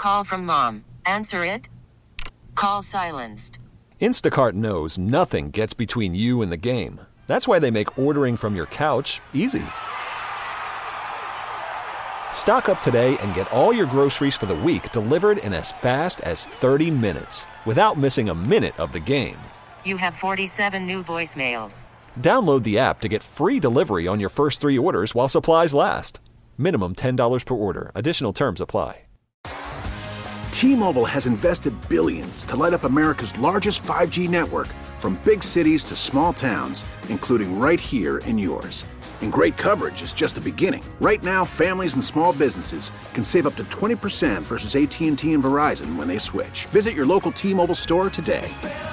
Call from mom. Answer it. Call silenced. Instacart knows nothing gets between you and the game. That's why they make ordering from your couch easy. Stock up today and get all your groceries for the week delivered in as fast as 30 minutes without missing a minute of the game. You have 47 new voicemails. Download the app to get free delivery on your first 3 orders while supplies last. Minimum $10 per order. Additional terms apply. T-Mobile has invested billions to light up America's largest 5G network, from big cities to small towns, including right here in yours. And great coverage is just the beginning. Right now, families and small businesses can save up to 20% versus AT&T and Verizon when they switch. Visit your local T-Mobile store today.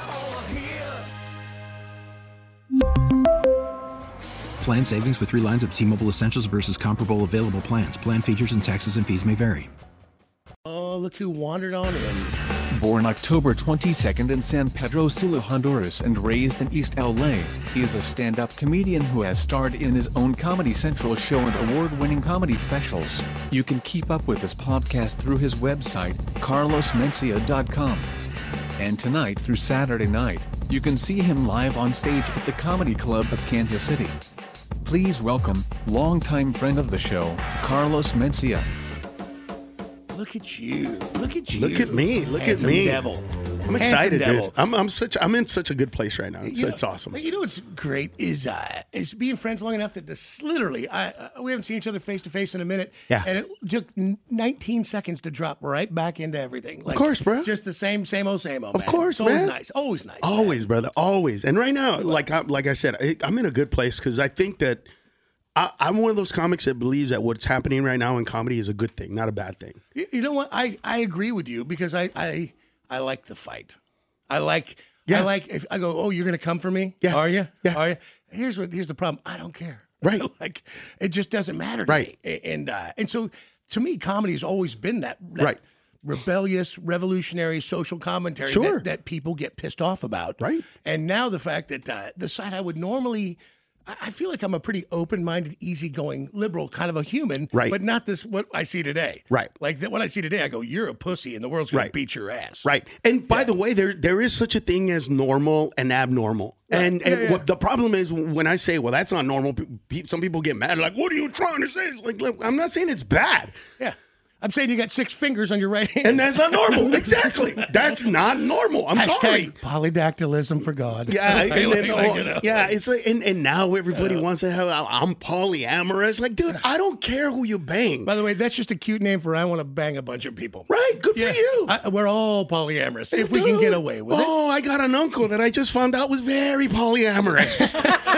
Plan savings with 3 lines of T-Mobile Essentials versus comparable available plans. Plan features and taxes and fees may vary. Oh, look who wandered on in. Born October 22nd in San Pedro Sula, Honduras, and raised in East LA, he is a stand-up comedian who has starred in his own Comedy Central show and award-winning comedy specials. You can keep up with his podcast through his website, carlosmencia.com. And tonight through Saturday night, you can see him live on stage at the Comedy Club of Kansas City. Please welcome longtime friend of the show, Carlos Mencia. Look at you. Look at you. Look at me. Look Handsome at me. Devil. I'm excited, Devil. dude. I'm in such a good place right now. It's awesome. You know what's great is being friends long enough that this literally we haven't seen each other face to face in a minute. Yeah. And it took 19 seconds to drop right back into everything. Like, of course, bro. Just the same old, man. Of course, it's always man. nice. Always nice. Always, man. brother. Always. And right now, like I said, I'm in a good place because I think that I'm one of those comics that believes that what's happening right now in comedy is a good thing, not a bad thing. You know what? I agree with you because I like the fight. I like if I go, oh, you're gonna come for me? Yeah. Are you? Yeah. Are you? Here's the problem. I don't care. Right. Like it just doesn't matter to Right. me. And so to me, comedy has always been that Right. rebellious, revolutionary social commentary Sure. that people get pissed off about. Right. And now the fact that the side I would normally. I feel like I'm a pretty open-minded, easygoing, liberal kind of a human, Right. but not this what I see today. Right. Like what I see today, I go, you're a pussy, and the world's going Right. to beat your ass. Right. And by the way, there is such a thing as normal and abnormal. And what the problem is when I say, well, that's not normal, some people get mad. Like, what are you trying to say? It's like, look, I'm not saying it's bad. Yeah. I'm saying you got 6 fingers on your right hand. And that's not normal. Exactly. That's not normal. I'm sorry. Polydactylism for God. Yeah, and then, you know. yeah. It's like, and now everybody wants to have. I'm polyamorous. Like, dude, I don't care who you bang. By the way, that's just a cute name for I want to bang a bunch of people. Right? Good for you. We're all polyamorous if we can get away with it. Oh, I got an uncle that I just found out was very polyamorous.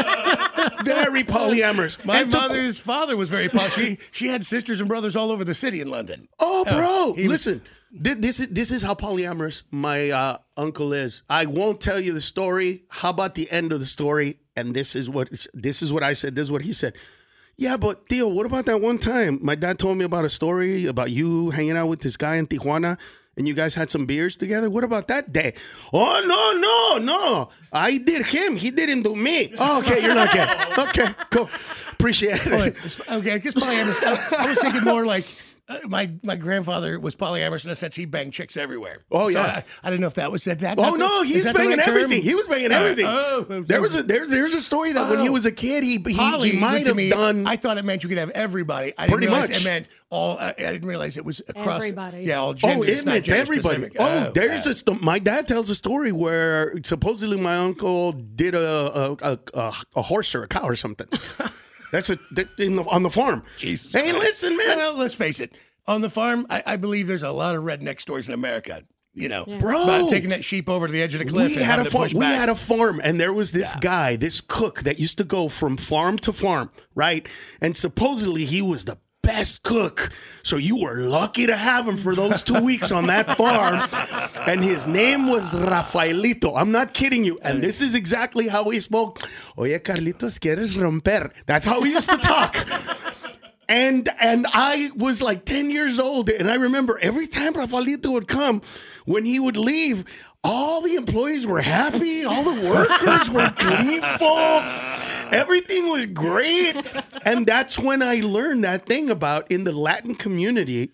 Very polyamorous. My mother's father was very poly. She had sisters and brothers all over the city in London. Oh, bro, listen. This is how polyamorous my uncle is. I won't tell you the story. How about the end of the story? And this is what I said. This is what he said. Yeah, but Theo, what about that one time my dad told me about a story about you hanging out with this guy in Tijuana and you guys had some beers together? What about that day? Oh, no. I did him. He didn't do me. Oh, okay, you're not gay. Okay, cool. Appreciate it. Okay, I guess polyamorous. I was thinking more like my grandfather was polyamorous in the sense he banged chicks everywhere. Oh, so yeah. I didn't know if that was that. Oh, no, he's banging everything. He was banging everything. Oh, there's a story that when he was a kid, he might have done. I thought it meant you could have everybody. I didn't Pretty realize much. it meant all. I didn't realize it was across. Everybody. Yeah, all genders. Oh, it meant everybody. Specific. My dad tells a story where supposedly my uncle did a horse or a cow or something. That's on the farm. Jesus. Hey, listen, man. Well, let's face it. On the farm, I believe there's a lot of redneck stories in America. You know, Bro, about taking that sheep over to the edge of the cliff. We had a farm, and there was this guy, this cook that used to go from farm to farm, right? And supposedly he was the best cook. So you were lucky to have him for those 2 weeks on that farm. And his name was Rafaelito. I'm not kidding you. And this is exactly how he spoke. Oye, Carlitos, ¿quieres romper? That's how he used to talk. And I was like 10 years old, and I remember every time Rafaelito would come, when he would leave, all the employees were happy, all the workers were gleeful, everything was great. And that's when I learned that thing about in the Latin community,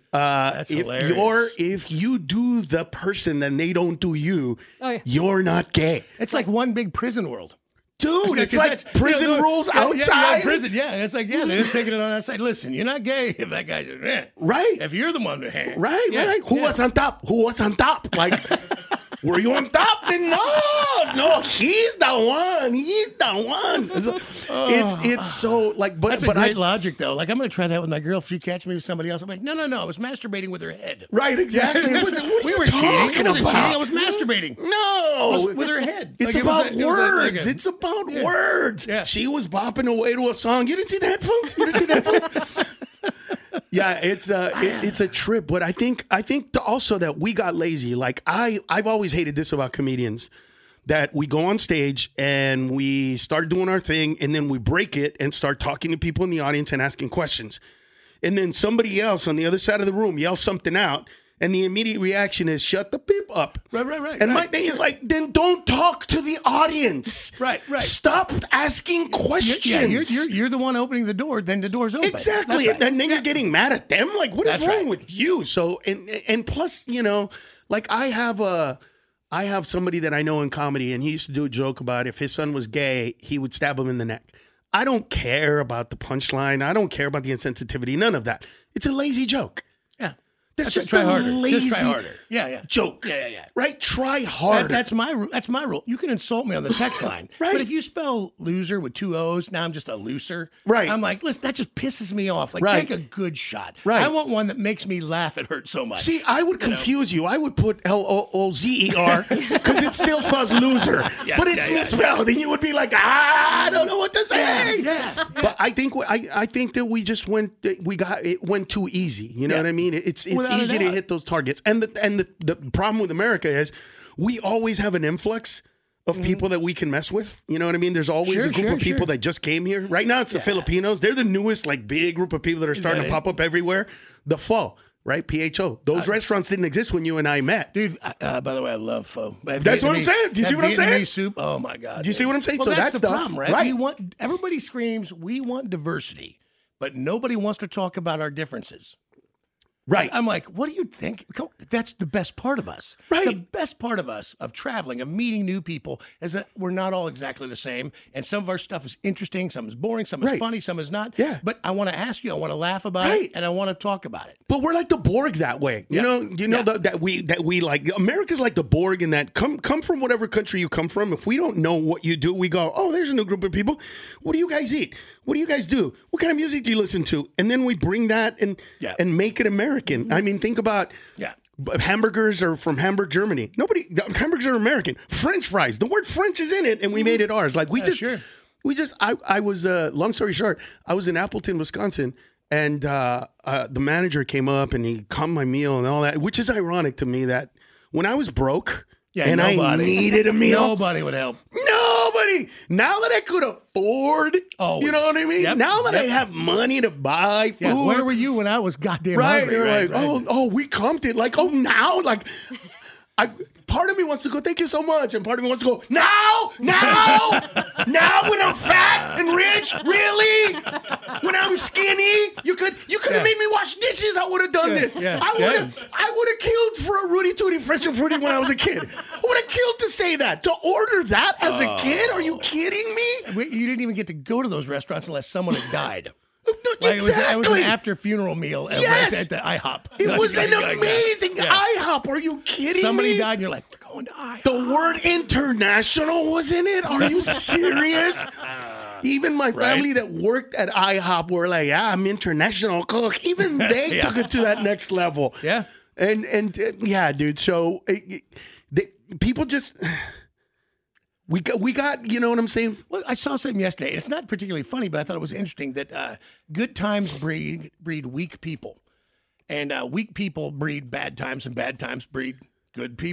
if you do the person and they don't do you, you're not gay. It's like one big prison world. Dude, it's like prison rules outside. Yeah, prison, yeah. It's like, they're just taking it on outside. Listen, you're not gay if that guy just, right. If you're the one to hang. Right. Who was on top? Like, were you on top? No, he's the one. It's so like, that's a great logic though. Like, I'm going to try that with my girl. If she catches me with somebody else, I'm like, no. I was masturbating with her head. Right, exactly. What are you talking about? I was masturbating. No, with her head. It's like, about words. It's about words. Yeah. She was bopping away to a song. You didn't see the headphones? Yeah, it's a trip, but I think also that we got lazy. Like I've always hated this about comedians, that we go on stage and we start doing our thing, and then we break it and start talking to people in the audience and asking questions, and then somebody else on the other side of the room yells something out, and the immediate reaction is shut the beep up. Right. And my thing is like, then don't talk to the audience. Right. Stop asking questions. You're the one opening the door, then the door's open. Exactly. Right. And then you're getting mad at them. Like, what is wrong with you? So, and plus, like I have somebody that I know in comedy, and he used to do a joke about if his son was gay, he would stab him in the neck. I don't care about the punchline. I don't care about the insensitivity. None of that. It's a lazy joke. That's just a lazy joke. Yeah. Right? Try harder. That's my rule. You can insult me on the text line. Right. But if you spell loser with 2 O's, now I'm just a looser. Right. I'm like, listen, that just pisses me off. Like, take a good shot. Right. I want one that makes me laugh. It hurts so much. See, I would confuse you. I would put L-O-O-Z-E-R because it still spells loser. But it's misspelled. And you would be like, I don't know what to say. Yeah. But I think that we just it went too easy. You know what I mean? It's easy to hit those targets. And the problem with America is we always have an influx of people that we can mess with. You know what I mean? There's always a group of people that just came here. Right now it's the Filipinos. They're the newest like big group of people that are starting to pop up everywhere. The pho, right? PHO. Those restaurants didn't exist when you and I met. Dude, by the way, I love pho. That's what I'm saying. Do you see what I'm saying? Vietnamese soup. Oh my God. Do you see what I'm saying? Well, so that's that the stuff, problem, right? Everybody screams, we want diversity, but nobody wants to talk about our differences. Right. I'm like, what do you think? That's the best part of us. Right. The best part of us, of traveling, of meeting new people, is that we're not all exactly the same. And some of our stuff is interesting, some is boring, some is funny, some is not. Yeah. But I want to ask you, I want to laugh about it, and I want to talk about it. But we're like the Borg that way. You know that we like America's like the Borg in that come from whatever country you come from. If we don't know what you do, we go, oh, there's a new group of people. What do you guys eat? What do you guys do? What kind of music do you listen to? And then we bring that and make it American. I mean, think about hamburgers are from Hamburg, Germany. Hamburgers are American. French fries. The word French is in it, and we made it ours. Like I was long story short, I was in Appleton, Wisconsin, and the manager came up and he comped my meal and all that, which is ironic to me that when I was broke and I needed a meal, nobody would help. Nobody. Now that I could afford, you know what I mean? Yep. Now that I have money to buy food. Yeah, where were you when I was goddamn hungry? They're like, oh, we comped it. Like, now? Like, part of me wants to go, thank you so much. And part of me wants to go, now when I'm fat and rich, really? When I'm skinny, you could have made me wash dishes. I would have done this. Yeah. I would have killed for a Rudy Tooty Fresh and Fruity when I was a kid. I would have killed to say that. To order that as a kid? Are you kidding me? You didn't even get to go to those restaurants unless someone had died. Exactly. It was an after-funeral meal at the IHOP. It was an amazing IHOP. Are you kidding Somebody me? died, and you're like, we're going to IHOP. The word international was in it? Are you serious? Even my family that worked at IHOP were like, I'm international cook. Even they took it to that next level. Yeah. And dude. So people just... We got, you know what I'm saying? Well, I saw something yesterday. It's not particularly funny, but I thought it was interesting that good times breed weak people. And weak people breed bad times, and bad times breed good people.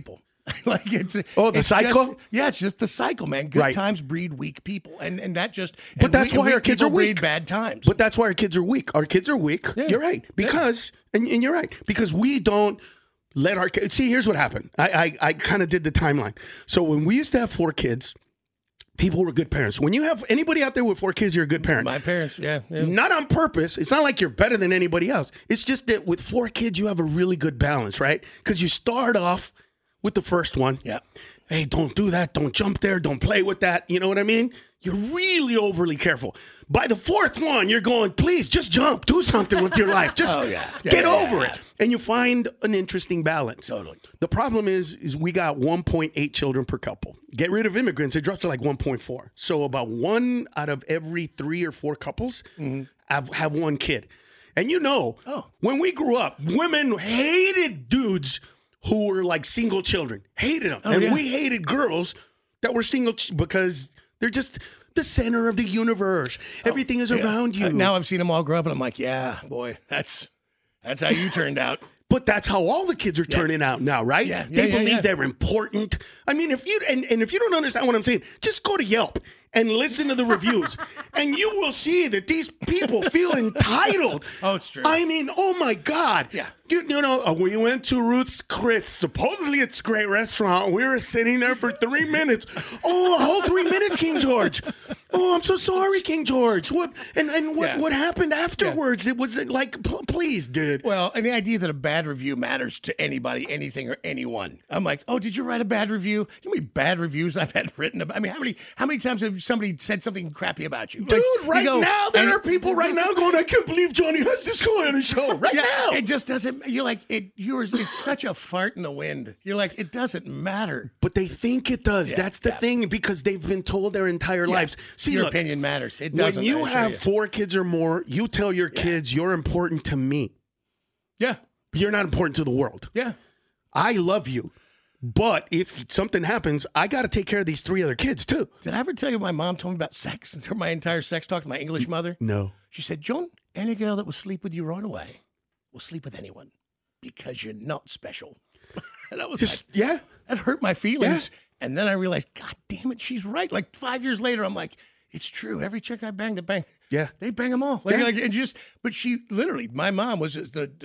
Like it's the cycle? It's just the cycle, man. Good Right. times breed weak people, and that just. But that's why our kids are weak. Breed bad times. But that's why our kids are weak. Our kids are weak. Yeah. You're right. Because and you're right. Because we don't let our kids see. Here's what happened. I kind of did the timeline. So when we used to have 4 kids, people were good parents. When you have anybody out there with 4 kids, you're a good parent. My parents, yeah. Not on purpose. It's not like you're better than anybody else. It's just that with 4 kids, you have a really good balance, right? Because you start off with the first one. Yeah. Hey, don't do that. Don't jump there. Don't play with that. You know what I mean? You're really overly careful. By the 4th one, you're going, please, just jump. Do something with your life. Just get over it. And you find an interesting balance. Totally. The problem is we got 1.8 children per couple. Get rid of immigrants, it drops to like 1.4. So about 1 out of every 3 or 4 couples have 1 kid. And when we grew up, women hated dudes who were like single children. Hated them. We hated girls that were single because they're just the center of the universe. Everything is around you. Now I've seen them all grow up, and I'm like, yeah, boy, that's how you turned out. But that's how all the kids are turning out now, right? Yeah. They believe they're important. I mean, if you and if you don't understand what I'm saying, just go to Yelp and listen to the reviews, and you will see that these people feel entitled. Oh, it's true. I mean, oh my God. Yeah. You know, we went to Ruth's Chris. Supposedly it's a great restaurant. We were sitting there for 3 minutes. Oh, a whole 3 minutes, King George. Oh, I'm so sorry, King George. What what happened afterwards? It was like, please, dude. Well, and the idea that a bad review matters to anybody, anything, or anyone. I'm like, oh, did you write a bad review? You know how many bad reviews I've had written about? I mean, how many times have somebody said something crappy about you? Dude, like, now there are people right now going, I can't believe Johnny has this guy on his show right now. It just doesn't. You're like it's such a fart in the wind. You're like, it doesn't matter. But they think it does. That's the thing, because they've been told their entire lives. See, your look, opinion matters. It doesn't. When you have 4 kids or more, you tell your kids you're important to me. Yeah. You're not important to the world. Yeah. I love you. But if something happens, I got to take care of these 3 other kids too. Did I ever tell you my mom told me about sex? My entire sex talk to my English mother? No. She said, John, any girl that will sleep with you right away will sleep with anyone because you're not special. And I was like, that hurt my feelings. Yeah. And then I realized, God damn it, she's right. Like 5 years later, I'm like, it's true. Every chick I banged, they bang them all. But she literally, my mom was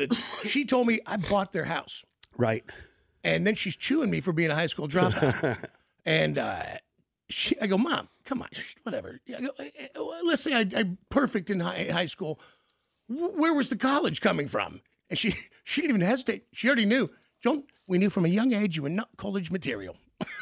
she told me I bought their house. Right. And then she's chewing me for being a high school dropout. And I go, Mom, come on, whatever. I go, let's say I'm perfect in high school. Where was the college coming from? And she didn't even hesitate. She already knew. John, we knew from a young age you were not college material.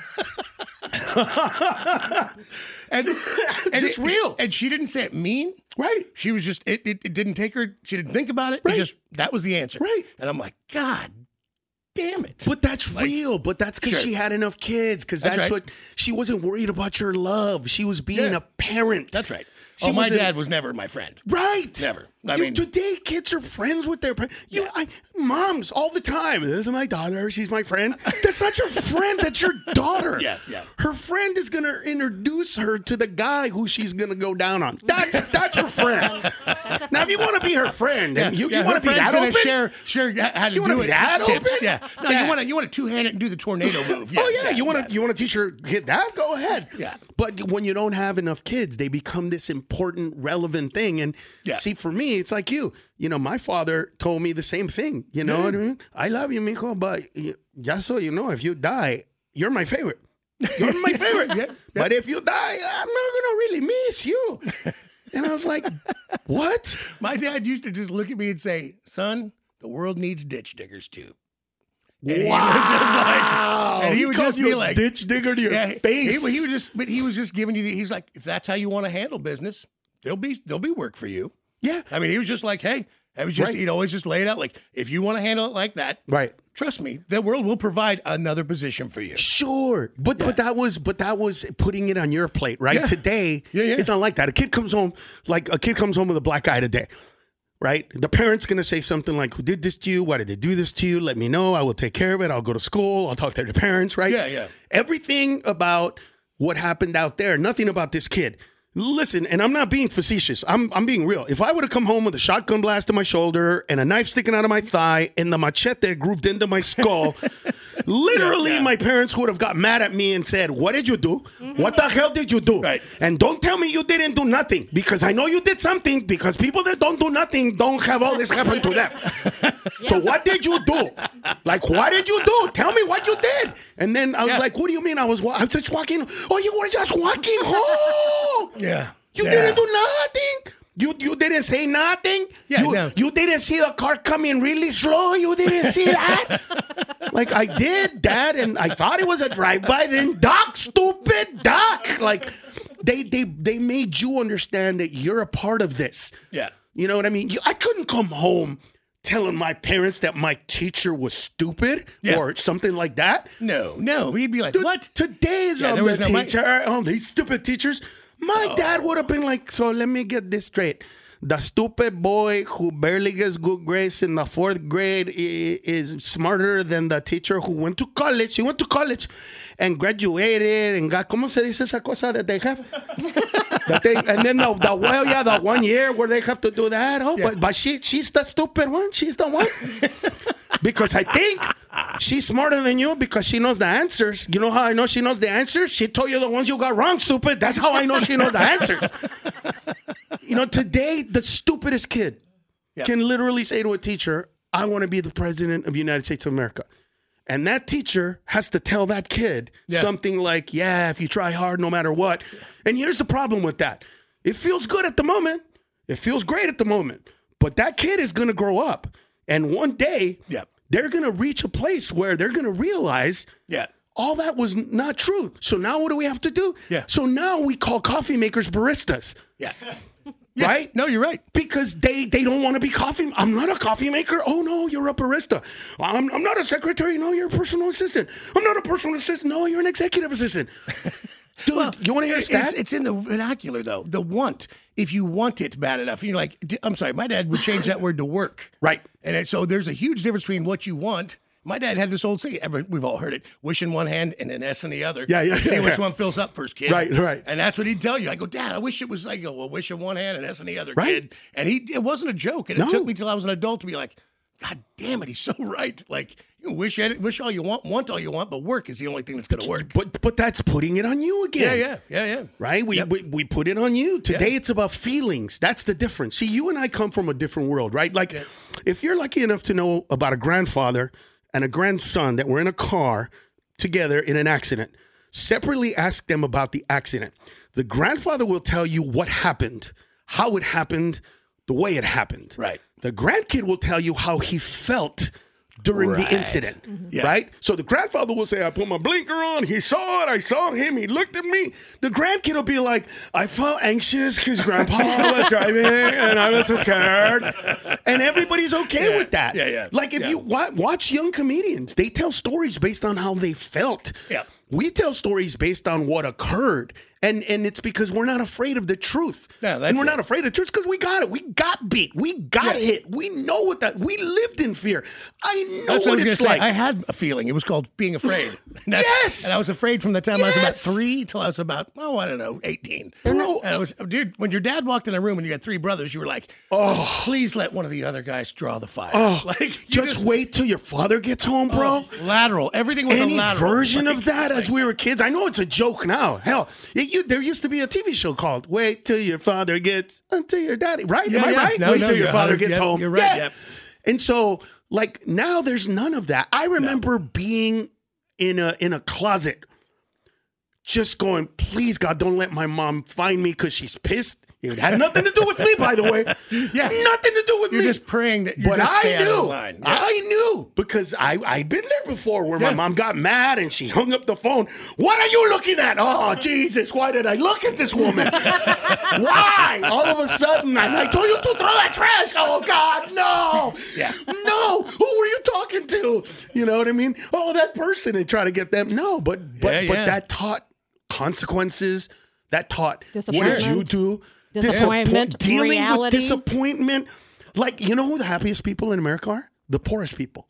and just real. And she didn't say it mean. Right. She was just, it didn't take her, she didn't think about it. Right. That was the answer. Right. And I'm like, God damn it. But that's real. But that's because she had enough kids. Because that's what, she wasn't worried about your love. She was being a parent. That's right. My dad was never my friend. Right. Never. Today, kids are friends with their parents. Moms all the time. This is my daughter. She's my friend. That's not your friend. That's your daughter. Yeah. Her friend is going to introduce her to the guy who she's going to go down on. That's her friend. Now, if you want to be her friend, and you want to be that open, share how to do it. Be that tips. Open? Yeah. No, you want to two-hand it and do the tornado move. Yeah, you want to teach her hit that? Go ahead. Yeah. But when you don't have enough kids, they become this important, relevant thing. And see, for me, it's like you. You know, my father told me the same thing. You know what I mean? I love you, mijo, but just so you know, if you die, you're my favorite. You're my favorite. But if you die, I'm not going to really miss you. And I was like, what? My dad used to just look at me and say, son, the world needs ditch diggers too. And he would just be like, ditch digger to your face. He was just giving you. He's like, if that's how you want to handle business, there'll be work for you. Yeah. I mean, he was just like, hey, it was just he'd always just lay it out like, if you want to handle it like that, right? Trust me, the world will provide another position for you. Sure, but that was putting it on your plate, right? Yeah. Today, it's not like that. A kid comes home with a black eye today. Right? The parent's going to say something like, who did this to you? Why did they do this to you? Let me know. I will take care of it. I'll go to school. I'll talk to their parents, right? Yeah. Everything about what happened out there, nothing about this kid. Listen, and I'm not being facetious. I'm being real. If I would have come home with a shotgun blast to my shoulder and a knife sticking out of my thigh and the machete grooved into my skull, Literally, my parents would have got mad at me and said, what did you do? What the hell did you do? Right. And don't tell me you didn't do nothing, because I know you did something, because people that don't do nothing don't have all this happen to them. So what did you do? Like, what did you do? Tell me what you did. And then I was like, what do you mean? I was just walking. Oh, you were just walking home. Yeah. You didn't do nothing. You didn't say nothing. Yeah, you didn't see the car coming really slow. You didn't see that. Like, I did, Dad, and I thought it was a drive-by. Then Doc, stupid Doc. Like, they made you understand that you're a part of this. Yeah. You know what I mean? I couldn't come home telling my parents that my teacher was stupid or something like that. No. He'd be like, what? Today's the teacher. Oh, these stupid teachers. My dad would have been like, so let me get this straight. The stupid boy who barely gets good grades in the 4th grade is smarter than the teacher who went to college. He went to college and graduated and got, ¿cómo se dice esa cosa that they have? And then the 1 year where they have to do that. Oh, but she's the stupid one. She's the one. Because I think she's smarter than you because she knows the answers. You know how I know she knows the answers? She told you the ones you got wrong, stupid. That's how I know she knows the answers. You know, today, the stupidest kid can literally say to a teacher, I want to be the president of the United States of America. And that teacher has to tell that kid something like, if you try hard, no matter what. And here's the problem with that. It feels good at the moment. It feels great at the moment. But that kid is going to grow up. And one day, they're going to reach a place where they're going to realize all that was not true. So now what do we have to do? So now we call coffee makers baristas. Right? No, you're right. Because they don't want to be coffee. I'm not a coffee maker. Oh, no, you're a barista. I'm not a secretary. No, you're a personal assistant. I'm not a personal assistant. No, you're an executive assistant. Dude, you want to hear a stat? It's in the vernacular, though. The want. If you want it bad enough, and you're like, I'm sorry, my dad would change that word to work. Right. And so there's a huge difference between what you want. My dad had this old saying, we've all heard it, wish in one hand and an S in the other. See which one fills up first, kid. Right. And that's what he'd tell you. I go, Dad, I wish it was like, wish in one hand and S in the other, kid. And it wasn't a joke. And it took me till I was an adult to be like, God damn it, he's so right. Like, you wish all you want all you want, but work is the only thing that's going to work. But that's putting it on you again. Yeah. Right? We put it on you. Today it's about feelings. That's the difference. See, you and I come from a different world, right? Like, if you're lucky enough to know about a grandfather and a grandson that were in a car together in an accident, separately ask them about the accident. The grandfather will tell you what happened, how it happened, the way it happened. Right. The grandkid will tell you how he felt during the incident, right? So the grandfather will say, I put my blinker on, he saw it, I saw him, he looked at me. The grandkid will be like, I felt anxious because grandpa was driving and I was so scared. And everybody's okay with that. Like if you watch young comedians, they tell stories based on how they felt. We tell stories based on what occurred. And it's because we're not afraid of the truth. And we're not afraid of the truth because we got it. We got beat. We got hit. We know what that. We lived in fear. I know what it's like. I had a feeling. It was called being afraid. And I was afraid from the time I was about 3 till I was about, 18. Bro. And I was, dude, when your dad walked in a room and you had 3 brothers, you were like, please let one of the other guys draw the fire. Just wait till your father gets home, bro. Lateral. Everything was Any a lateral. version of that as we were kids. I know it's a joke now. Hell, there used to be a TV show called Wait Till Your Father Gets Until Your Daddy, right? Am I right? Wait till your father gets home. You're right. Yeah. And so, like, now there's none of that. I remember being in a closet just going, please, God, don't let my mom find me because she's pissed. It had nothing to do with me, by the way. Nothing to do with me. You're just praying that you're just staying out of the line. Yeah. I knew because I'd been there before where my mom got mad and she hung up the phone. What are you looking at? Oh, Jesus, why did I look at this woman? Why? All of a sudden, and I told you to throw that trash. Oh, God, no. No. Who were you talking to? You know what I mean? Oh, that person, and try to get them. No, but that taught consequences. That taught what did you do? Disappointment, dealing reality. with disappointment. Like, you know who the happiest people in America are? The poorest people.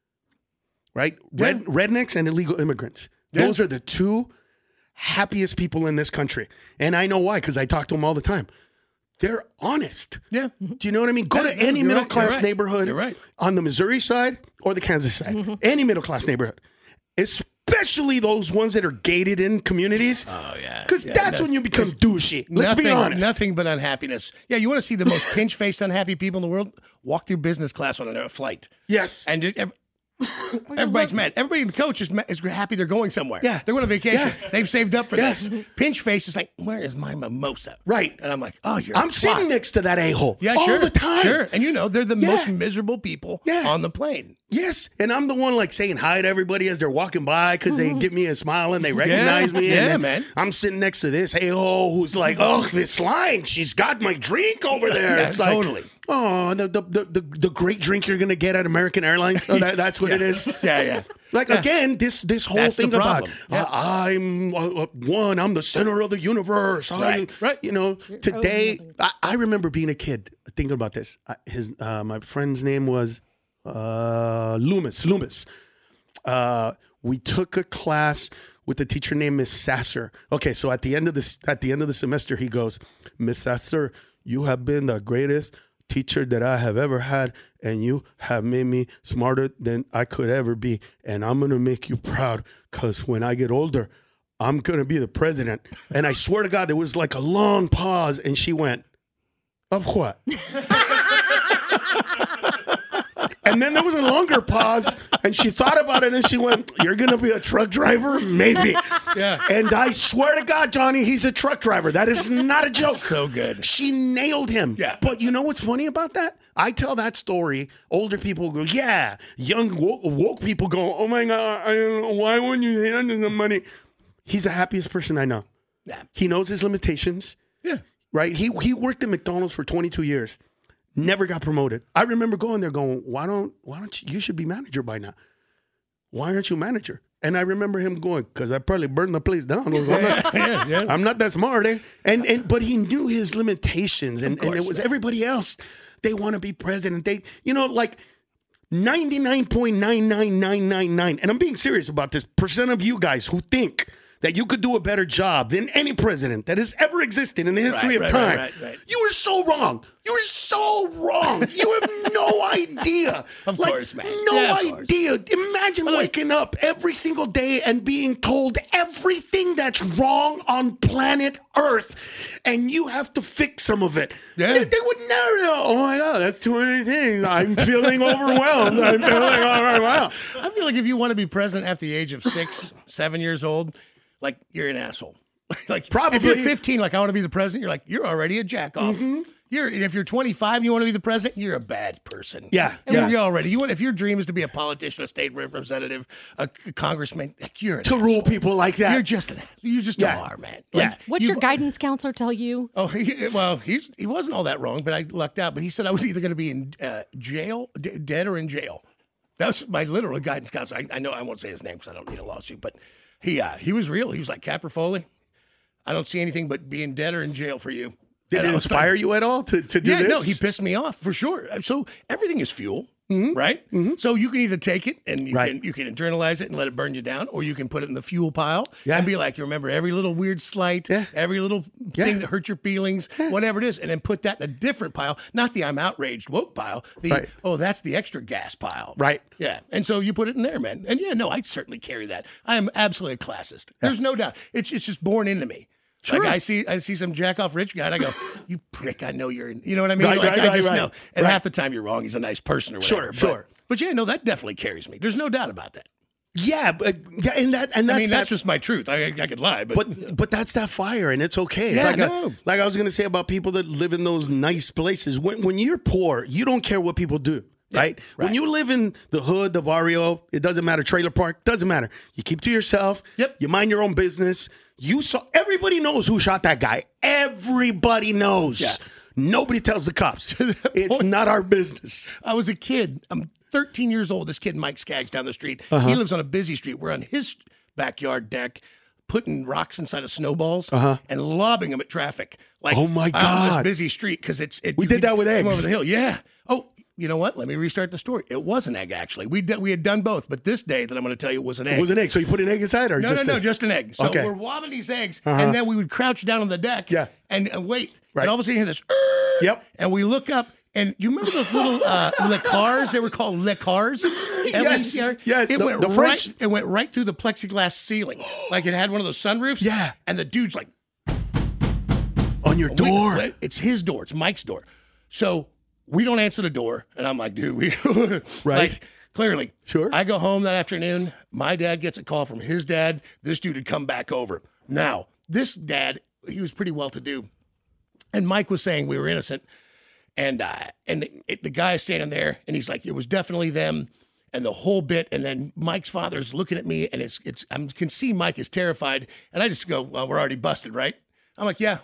Right? Rednecks and illegal immigrants. Those are the 2 happiest people in this country. And I know why, because I talk to them all the time. They're honest. Yeah. Do you know what I mean? Go to any middle-class neighborhood on the Missouri side or the Kansas side. Any middle-class neighborhood. especially those ones that are gated in communities. Oh, yeah. Because that's when you become douchey. Let's be honest. Nothing but unhappiness. Yeah, you want to see the most pinch-faced unhappy people in the world? Walk through business class on a flight. Yes. And everybody's mad. Everybody in the coach is happy they're going somewhere. Yeah. They're going on vacation. Yeah. They've saved up for this. Pinch face is like, where is my mimosa? Right. And I'm like, oh, I'm sitting next to that a-hole all the time. Sure. And they're the most miserable people on the plane. Yes. And I'm the one like saying hi to everybody as they're walking by because they give me a smile and they recognize me. Yeah, and man. I'm sitting next to this a-hole who's like, oh, this line, she's got my drink over there. Yeah, it's like, totally. oh, the great drink you're going to get at American Airlines. So that's what it is. Yeah. Like, again, this whole That's thing the about problem. I'm one, I'm the center of the universe. Right. Today, I remember being a kid thinking about this. My friend's name was Loomis. We took a class with a teacher named Miss Sasser. Okay, so at the end of the semester, he goes, Miss Sasser, you have been the greatest teacher that I have ever had, and you have made me smarter than I could ever be, and I'm gonna make you proud, because when I get older, I'm gonna be the president. And I swear to God, there was like a long pause, and she went, of what? And then there was a longer pause, and she thought about it, and she went, you're going to be a truck driver? Maybe. Yeah. And I swear to God, Johnny, he's a truck driver. That is not a joke. So good. She nailed him. Yeah. But you know what's funny about that? I tell that story, older people go, yeah. Young woke people go, oh my God, why wouldn't you hand him the money? He's the happiest person I know. Yeah. He knows his limitations. Yeah. Right? He worked at McDonald's for 22 years. Never got promoted. I remember going there going, why don't you should be manager by now. Why aren't you manager? And I remember him going, because I probably burned the place down. I'm not that smart, eh? But he knew his limitations, and it was everybody else. They want to be president. They, like 99.99999, and I'm being serious about this, % of you guys who think that you could do a better job than any president that has ever existed in the history of time. Right. You were so wrong. You were so wrong. You have no idea. Of course, man. No idea. Imagine waking up every single day and being told everything that's wrong on planet Earth, and you have to fix some of it. Yeah. They would never know. Oh my God, that's too many things. I'm feeling overwhelmed. I'm feeling all right. Wow. I feel like if you want to be president after the age of 6, 7 years old, like, you're an asshole. Like, probably. If you're 15, like, I want to be the president, you're like, you're already a jack-off. Mm-hmm. If you're 25 and you want to be the president, you're a bad person. Yeah. You're already. If your dream is to be a politician, a state representative, a congressman, like, you're an to asshole. rule people like that. You're just an asshole. You just are, man. Like, What's your guidance counselor tell you? Oh, he wasn't all that wrong, but I lucked out. But he said I was either going to be in jail, dead or in jail. That was my literal guidance counselor. I know I won't say his name because I don't need a lawsuit, but he was real. He was like, Capra Foley, I don't see anything but being dead or in jail for you. Did it inspire you at all to do this? Yeah, no, he pissed me off for sure. So everything is fuel, right? Mm-hmm. So you can either take it and you can internalize it and let it burn you down, or you can put it in the fuel pile and be like, you remember every little weird slight, every little thing that hurt your feelings, whatever it is, and then put that in a different pile, not the I'm outraged woke pile. That's the extra gas pile. Right. Yeah. And so you put it in there, man. And I certainly carry that. I am absolutely a classist. There's no doubt. It's just born into me. Sure. Like I see some jack off rich guy and I go, you prick, I know you're in, you know what I mean? I just know. And half the time you're wrong. He's a nice person or whatever. Sure. But that definitely carries me. There's no doubt about that. Yeah, that's just my truth. I could lie, but that's that fire, and it's okay. It's like I was gonna say about people that live in those nice places. When you're poor, you don't care what people do. Right? When you live in the hood, the barrio, it doesn't matter. Trailer park, doesn't matter. You keep to yourself. Yep. You mind your own business. Everybody knows who shot that guy. Everybody knows. Yeah. Nobody tells the cops. It's not our business. I was a kid. I'm 13 years old. This kid, Mike Skaggs, down the street. He lives on a busy street. We're on his backyard deck, putting rocks inside of snowballs and lobbing them at traffic. Like, oh my God, on this busy street because we did that with eggs over the hill. Yeah. Oh. You know what? Let me restart the story. It was an egg, actually. We had done both, but this day that I'm going to tell you was an egg. It was an egg. So you put an egg inside, or no, just an egg. So we're wobbling these eggs, and then we would crouch down on the deck and wait. Right. And all of a sudden you hear this, and we look up, And you remember those little Le Cars? They were called Le Cars. Yes. It went the French. It went right through the plexiglass ceiling, like it had one of those sunroofs. Yeah. And the dude's like, on your door. It's his door. It's Mike's door. So we don't answer the door, and I'm like, dude, we Right. Like, clearly. Sure. I go home that afternoon. My dad gets a call from his dad. This dude had come back over. Now, this dad, he was pretty well-to-do, and Mike was saying we were innocent. And the guy is standing there, and he's like, it was definitely them, and the whole bit. And then Mike's father's looking at me, and I can see Mike is terrified. And I just go, well, we're already busted, right? I'm like, yeah,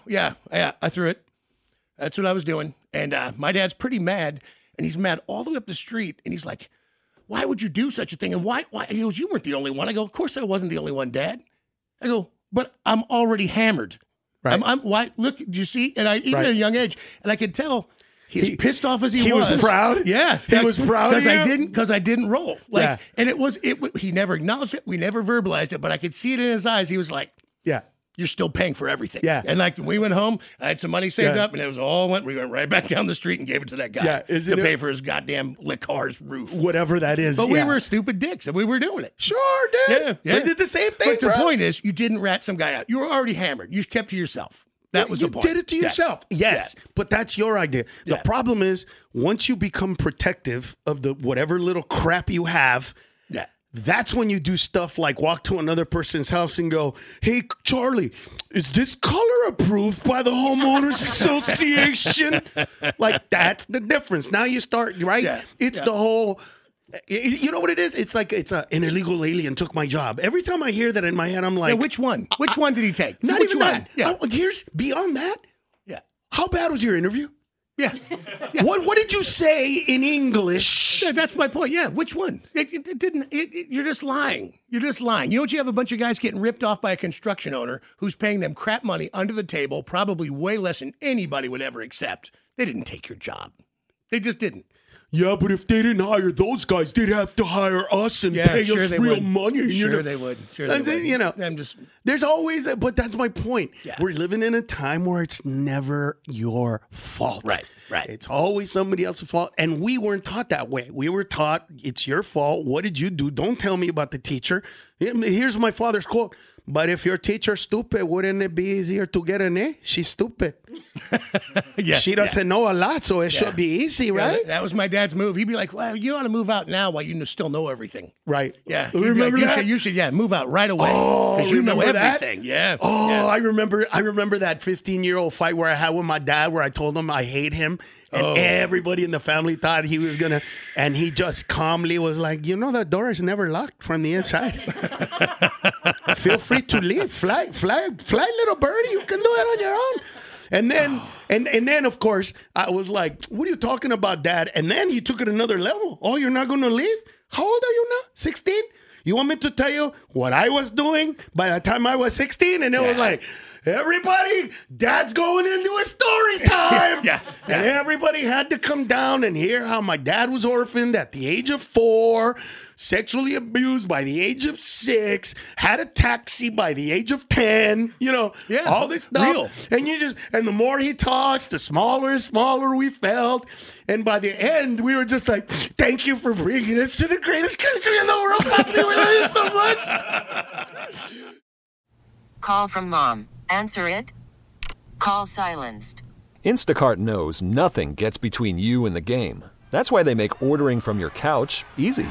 I threw it. That's what I was doing. And my dad's pretty mad, and he's mad all the way up the street. And he's like, why would you do such a thing? And why? He goes, you weren't the only one. I go, of course I wasn't the only one, Dad. I go, but I'm already hammered. Right. Why? Look, do you see? And even at a young age, and I could tell. He's pissed off as he was. He was proud? Yeah. He was proud of you? Because I didn't roll. And he never acknowledged it. We never verbalized it, but I could see it in his eyes. He was like, yeah, you're still paying for everything. Yeah. And like we went home, I had some money saved up, and we went right back down the street and gave it to that guy to pay for his goddamn Le Car's roof. Whatever that is. But we were stupid dicks, and we were doing it. Sure, dude. Yeah. We did the same thing, But the point is, you didn't rat some guy out. You were already hammered. You kept to yourself. That was the point. You did it to yourself. Yes, but that's your idea. The problem is, once you become protective of the whatever little crap you have, that's when you do stuff like walk to another person's house and go, hey, Charlie, is this color approved by the homeowners association? Like, that's the difference. Now you start, right? Yeah. It's the whole... You know what it is? It's like an illegal alien took my job. Every time I hear that in my head, I'm like... which one? Which one did he take? Not which even one? that. Yeah. Here's beyond that. Yeah. How bad was your interview? Yeah. What did you say in English? Yeah, that's my point. Yeah, which one? It didn't. You're just lying. You're just lying. You know what? You have a bunch of guys getting ripped off by a construction owner who's paying them crap money under the table, probably way less than anybody would ever accept. They didn't take your job. They just didn't. Yeah, but if they didn't hire those guys, they'd have to hire us and pay us real money. Sure, they would. Sure, they would. You know, there's always, but that's my point. Yeah. We're living in a time where it's never your fault. Right. It's always somebody else's fault. And we weren't taught that way. We were taught it's your fault. What did you do? Don't tell me about the teacher. Here's my father's quote. But if your teacher's stupid, wouldn't it be easier to get an A? She's stupid. She doesn't know a lot, so it should be easy, right? Yeah, that was my dad's move. He'd be like, well, you ought to move out now while you still know everything. Right. Yeah. Remember that? You should move out right away. Oh, because you know that? everything. Yeah. Oh, yeah. I remember that 15-year-old fight where I had with my dad where I told him I hate him. And everybody in the family thought he was going to, and he just calmly was like, you know, the door is never locked from the inside. Feel free to leave. Fly, little birdie. You can do it on your own. And then, and then, of course, I was like, what are you talking about, Dad? And then he took it another level. Oh, you're not going to leave? How old are you now? 16? You want me to tell you what I was doing by the time I was 16? And it was like, everybody, Dad's going into a story time. And everybody had to come down and hear how my dad was orphaned at the age of 4, sexually abused by the age of 6, had a taxi by the age of 10, all this stuff. Real. And the more he talks, the smaller and smaller we felt. And by the end, we were just like, thank you for bringing us to the greatest country in the world, Papi. We love you so much. Call from mom. Answer it. Call silenced. Instacart knows nothing gets between you and the game. That's why they make ordering from your couch easy.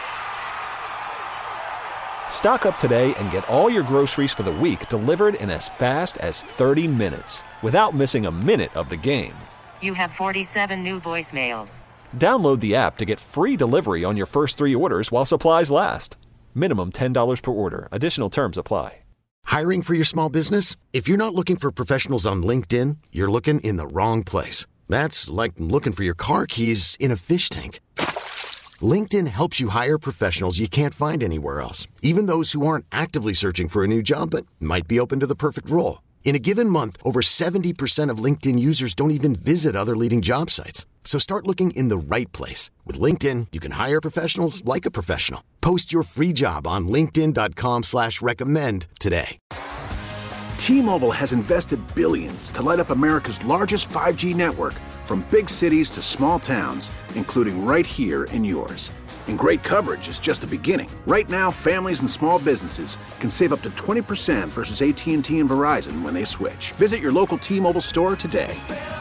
Stock up today and get all your groceries for the week delivered in as fast as 30 minutes without missing a minute of the game. You have 47 new voicemails. Download the app to get free delivery on your first 3 orders while supplies last. Minimum $10 per order. Additional terms apply. Hiring for your small business? If you're not looking for professionals on LinkedIn, you're looking in the wrong place. That's like looking for your car keys in a fish tank. LinkedIn helps you hire professionals you can't find anywhere else, even those who aren't actively searching for a new job but might be open to the perfect role. In a given month, over 70% of LinkedIn users don't even visit other leading job sites. So start looking in the right place. With LinkedIn, you can hire professionals like a professional. Post your free job on linkedin.com/recommend today. T-Mobile has invested billions to light up America's largest 5G network, from big cities to small towns, including right here in yours. And great coverage is just the beginning. Right now, families and small businesses can save up to 20% versus AT&T and Verizon when they switch. Visit your local T-Mobile store today.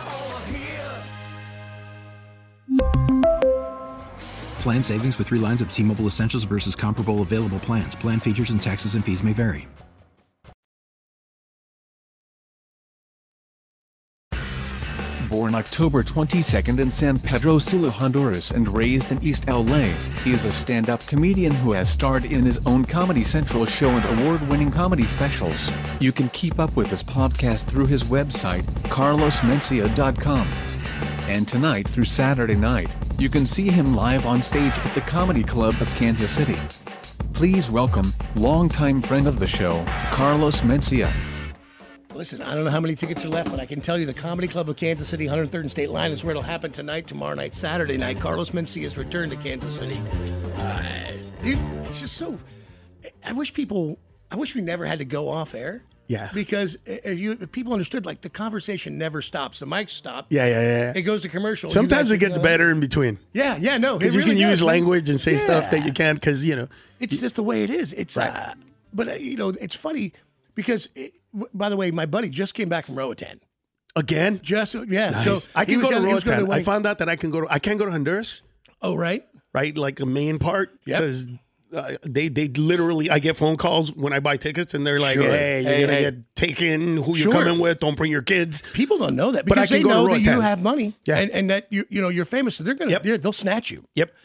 Plan savings with 3 lines of T-Mobile Essentials versus comparable available plans. Plan features and taxes and fees may vary. Born October 22nd in San Pedro Sula, Honduras, and raised in East LA, he is a stand-up comedian who has starred in his own Comedy Central show and award-winning comedy specials. You can keep up with his podcast through his website, carlosmencia.com. And tonight through Saturday night, you can see him live on stage at the Comedy Club of Kansas City. Please welcome longtime friend of the show, Carlos Mencia. Listen, I don't know how many tickets are left, but I can tell you the Comedy Club of Kansas City, 103rd and State Line is where it'll happen tonight, tomorrow night, Saturday night. Carlos Mencia's return to Kansas City. Dude, it's just so... I wish we never had to go off air. Yeah. Because if people understood, like, the conversation never stops. The mics stop. Yeah. It goes to commercial. Sometimes it gets better in between. Yeah, no. Because really you can use does. language and say stuff that you can't because, It's just the way it is. It's right. But it's funny because, by the way, my buddy just came back from Roatan. Again? Nice. So I can go to Roatan. I found out that I can't go to Honduras. Oh, right. Right, like a main part. Because they literally, I get phone calls when I buy tickets and they're like, hey, you're going to get taken, who you're coming with, don't bring your kids. People don't know that because they know that you have money and that you're famous. So they'll snatch you. Yep.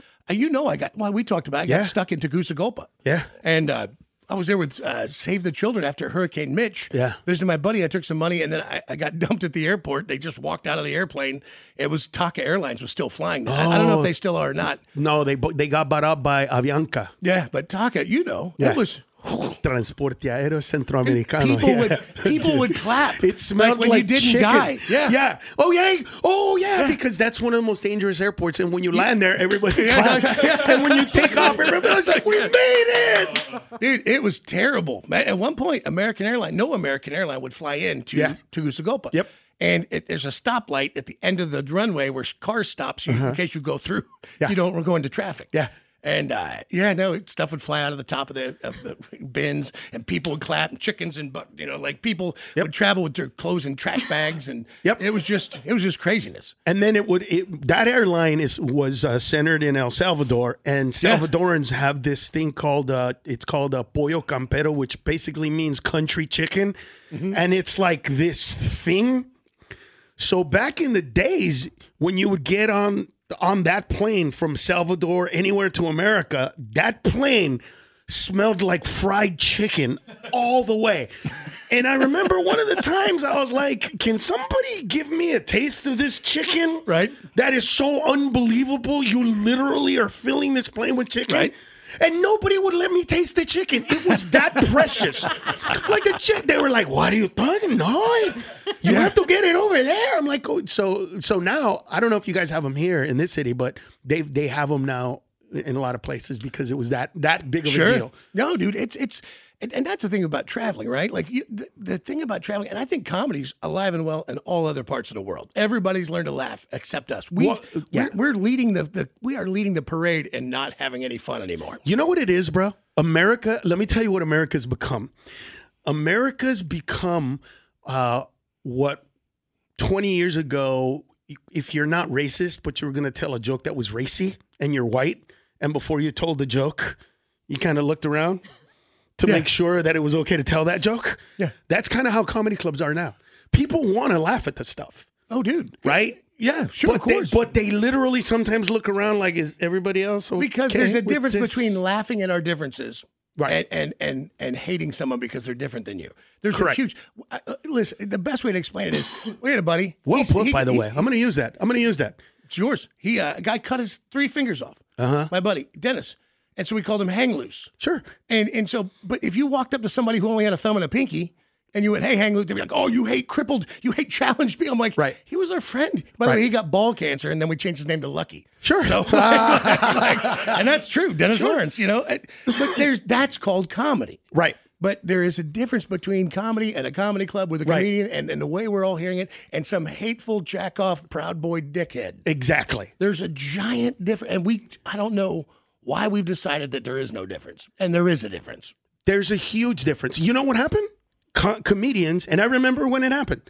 We talked about, I got stuck in Tegucigalpa. Yeah. And I was there with Save the Children after Hurricane Mitch. Yeah. Visiting my buddy. I took some money and then I got dumped at the airport. They just walked out of the airplane. It was Taka Airlines was still flying. I don't know if they still are or not. No, they got bought up by Avianca. Yeah, but Taka, it was... Transporte Aéreo Centroamericano. People would clap. It smelled when like you didn't chicken. Die. Yeah. Oh yeah. Because that's one of the most dangerous airports. And when you land there, everybody claps. And when you take off, everybody's like, "We made it, dude!" It was terrible. At one point, no American airline would fly in to Tegucigalpa. Yep. And there's a stoplight at the end of the runway where cars stops you in case you go through. You don't go into traffic. Yeah. And stuff would fly out of the top of the bins, and people would clap, and chickens, and people would travel with their clothes in trash bags, and it was just craziness. And then that airline was centered in El Salvador, and Salvadorans have this thing called it's called pollo campero, which basically means country chicken, and it's like this thing. So back in the days when you would get on that plane from Salvador anywhere to America, that plane smelled like fried chicken all the way. And I remember one of the times I was like, can somebody give me a taste of this chicken? Right. That is so unbelievable. You literally are filling this plane with chicken. Right. And nobody would let me taste the chicken. It was that precious. Like they were like, what are you talking? No, you have to get it over there. I'm like, oh, so now, I don't know if you guys have them here in this city, but they have them now in a lot of places because it was that big of a deal. No, dude, it's and that's the thing about traveling, right? Like the thing about traveling, and I think comedy's alive and well in all other parts of the world. Everybody's learned to laugh except us. We're leading we are leading the parade and not having any fun anymore. You know what it is, bro? America. Let me tell you what America's become. America's become what 20 years ago. If you're not racist, but you were going to tell a joke that was racy, and you're white, and before you told the joke, you kind of looked around to make sure that it was okay to tell that joke. Yeah. That's kind of how comedy clubs are now. People want to laugh at the stuff. Oh, dude. Right? Yeah, sure, of course. But they literally sometimes look around like, is everybody else okay? Because there's a difference between laughing at our differences right. and hating someone because they're different than you. There's Correct. a huge... listen, the best way to explain it is, we had a buddy... Well put, by the way. I'm going to use that. It's yours. A guy cut his 3 fingers off. My buddy, Dennis. And so we called him Hang Loose. Sure. And so, but if you walked up to somebody who only had a thumb and a pinky, and you went, hey, Hang Loose, they'd be like, oh, you hate crippled, you hate challenged people. I'm like, right. He was our friend. By the way, he got ball cancer, and then we changed his name to Lucky. Sure. So, and that's true, Dennis Lawrence, But that's called comedy. Right. But there is a difference between comedy and a comedy club with a comedian and the way we're all hearing it and some hateful jack-off Proud Boy dickhead. Exactly. There's a giant difference. And I don't know why we've decided that there is no difference. And there is a difference. There's a huge difference. You know what happened? Comedians, and I remember when it happened,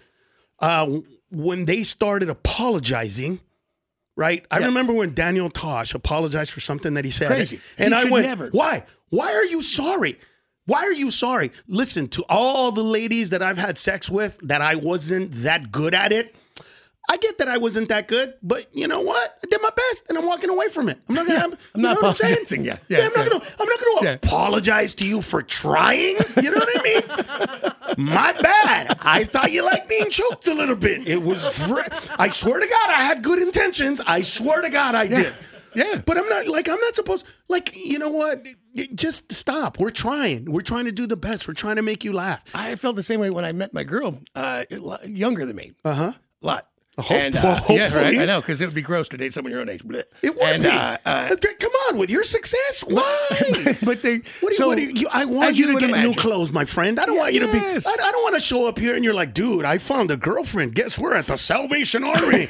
when they started apologizing, right? I remember when Daniel Tosh apologized for something that he said. Crazy. And I went, never. Why? Why are you sorry? Why are you sorry? Listen, to all the ladies that I've had sex with that I wasn't that good at it, I get that I wasn't that good, but you know what? I did my best, and I'm walking away from it. I'm not gonna. I'm not apologizing. Yeah, I'm not gonna apologize to you for trying. You know what I mean? My bad. I thought you liked being choked a little bit. It was. I swear to God, I had good intentions. I swear to God, I did. Yeah, but I'm not supposed. Like, you know what? Just stop. We're trying. We're trying to do the best. We're trying to make you laugh. I felt the same way when I met my girl, younger than me. A lot. Hopefully. Yeah, right. I know, because it would be gross to date someone your own age. Blech. It would be. Come on, with your success, why? But they. I want you to get new clothes, my friend. I don't want you to be. I don't want to show up here and you're like, dude, I found a girlfriend. Guess we're at the Salvation Army.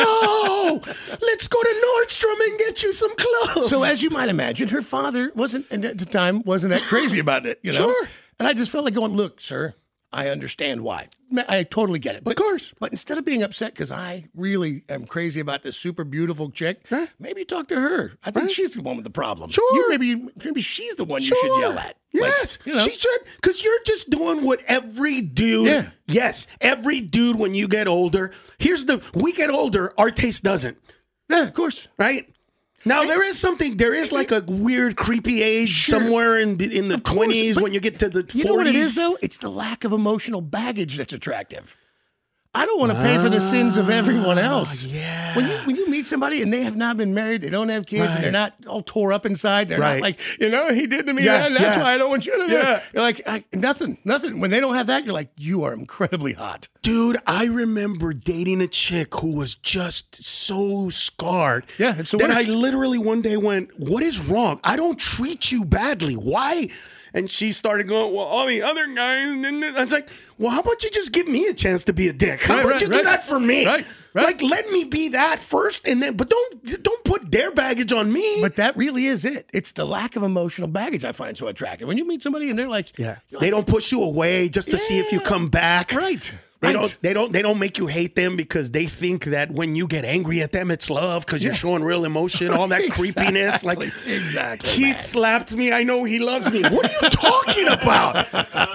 No, let's go to Nordstrom and get you some clothes. So as you might imagine, her father wasn't at the time that crazy about it. You know. Sure. And I just felt like going, look, sir. I understand why. I totally get it. Of course. But instead of being upset because I really am crazy about this super beautiful chick, maybe talk to her. I think she's the one with the problem. Sure. Maybe she's the one you should yell at. Yes. Like, she should. Because you're just doing what every dude. Yes. Every dude when you get older. We get older, our taste doesn't. Yeah, of course. Right? Now, there is like a weird, creepy age somewhere in the 20s when you get to the 40s. You know what it is, though? It's the lack of emotional baggage that's attractive. I don't want to pay for the sins of everyone else. Yeah. When you meet somebody and they have not been married, they don't have kids, and they're not all tore up inside, they're not like, he did to me that, and that's why I don't want you to do it. You're like, nothing. When they don't have that, you're like, you are incredibly hot. Dude, I remember dating a chick who was just so scarred. Yeah, it's the that worst. I literally one day went, what is wrong? I don't treat you badly. Why? And she started going, well, all the other guys. I was like, well, how about you just give me a chance to be a dick? How about you do that for me? Right. Like, let me be that first, and then, but don't put their baggage on me. But that really is it. It's the lack of emotional baggage I find so attractive. When you meet somebody and they're like, they don't push you away just to see if you come back. Right. They don't make you hate them because they think that when you get angry at them, it's love because you're showing real emotion, all that creepiness. Like, exactly. He slapped me. I know he loves me. What are you talking about?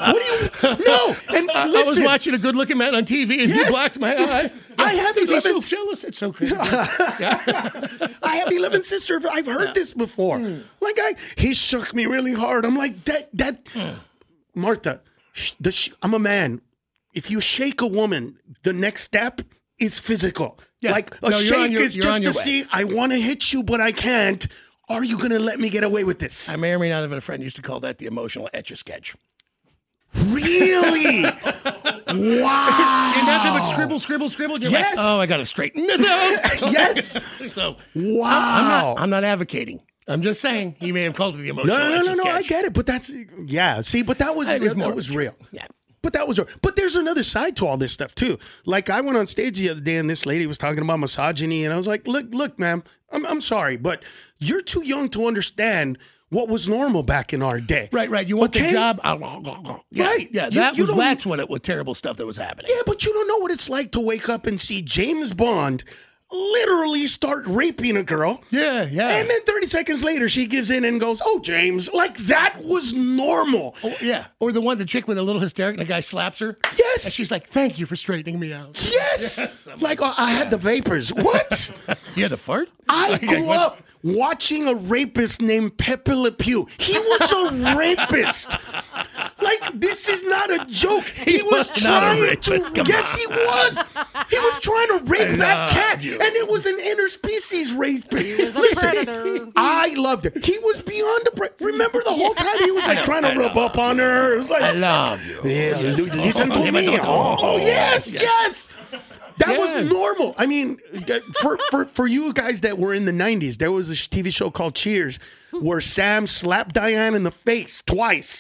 No. And I was listen, watching a good-looking man on TV, and he blocked my eye. I have He's so jealous. It's so crazy. I have 11 sisters. I've heard this before. Like, he shook me really hard. I'm like, Martha, I'm a man. If you shake a woman, the next step is physical. Like a shake is just to see, I want to hit you, but I can't. Are you going to let me get away with this? I may or may not have had a friend who used to call that the emotional etch-a-sketch. Really? Wow. And that would scribble. You're like, oh, I got to straighten this out. Yes. So, wow. I'm not advocating. I'm just saying he may have called it the emotional etch-a-sketch. No, I get it. But that's, See, but that was real. Yeah. But there's another side to all this stuff too. Like, I went on stage the other day and this lady was talking about misogyny, and I was like, look, ma'am, I'm sorry, but you're too young to understand what was normal back in our day. Right. You want the job? Right. Yeah, that's what terrible stuff that was happening. Yeah, but you don't know what it's like to wake up and see James Bond literally start raping a girl. Yeah. And then 30 seconds later, she gives in and goes, oh, James, like that was normal. Oh, yeah. Or the chick with a little hysteric and the guy slaps her. Yes. And she's like, thank you for straightening me out. Yes. Like, I had the vapors. What? You had to fart? I grew up watching a rapist named Pepe Le Pew. He was a rapist. Like, this is not a joke. He was trying to. Yes, he was. He was trying to rape that cat, and it was an interspecies rape. Listen, I loved it. He was beyond the. Remember the whole time he was like trying to rub up on her. It was like, I love you. Yeah, listen to me. Oh, yes. That was normal. I mean, for you guys that were in the 90s, there was a TV show called Cheers where Sam slapped Diane in the face twice.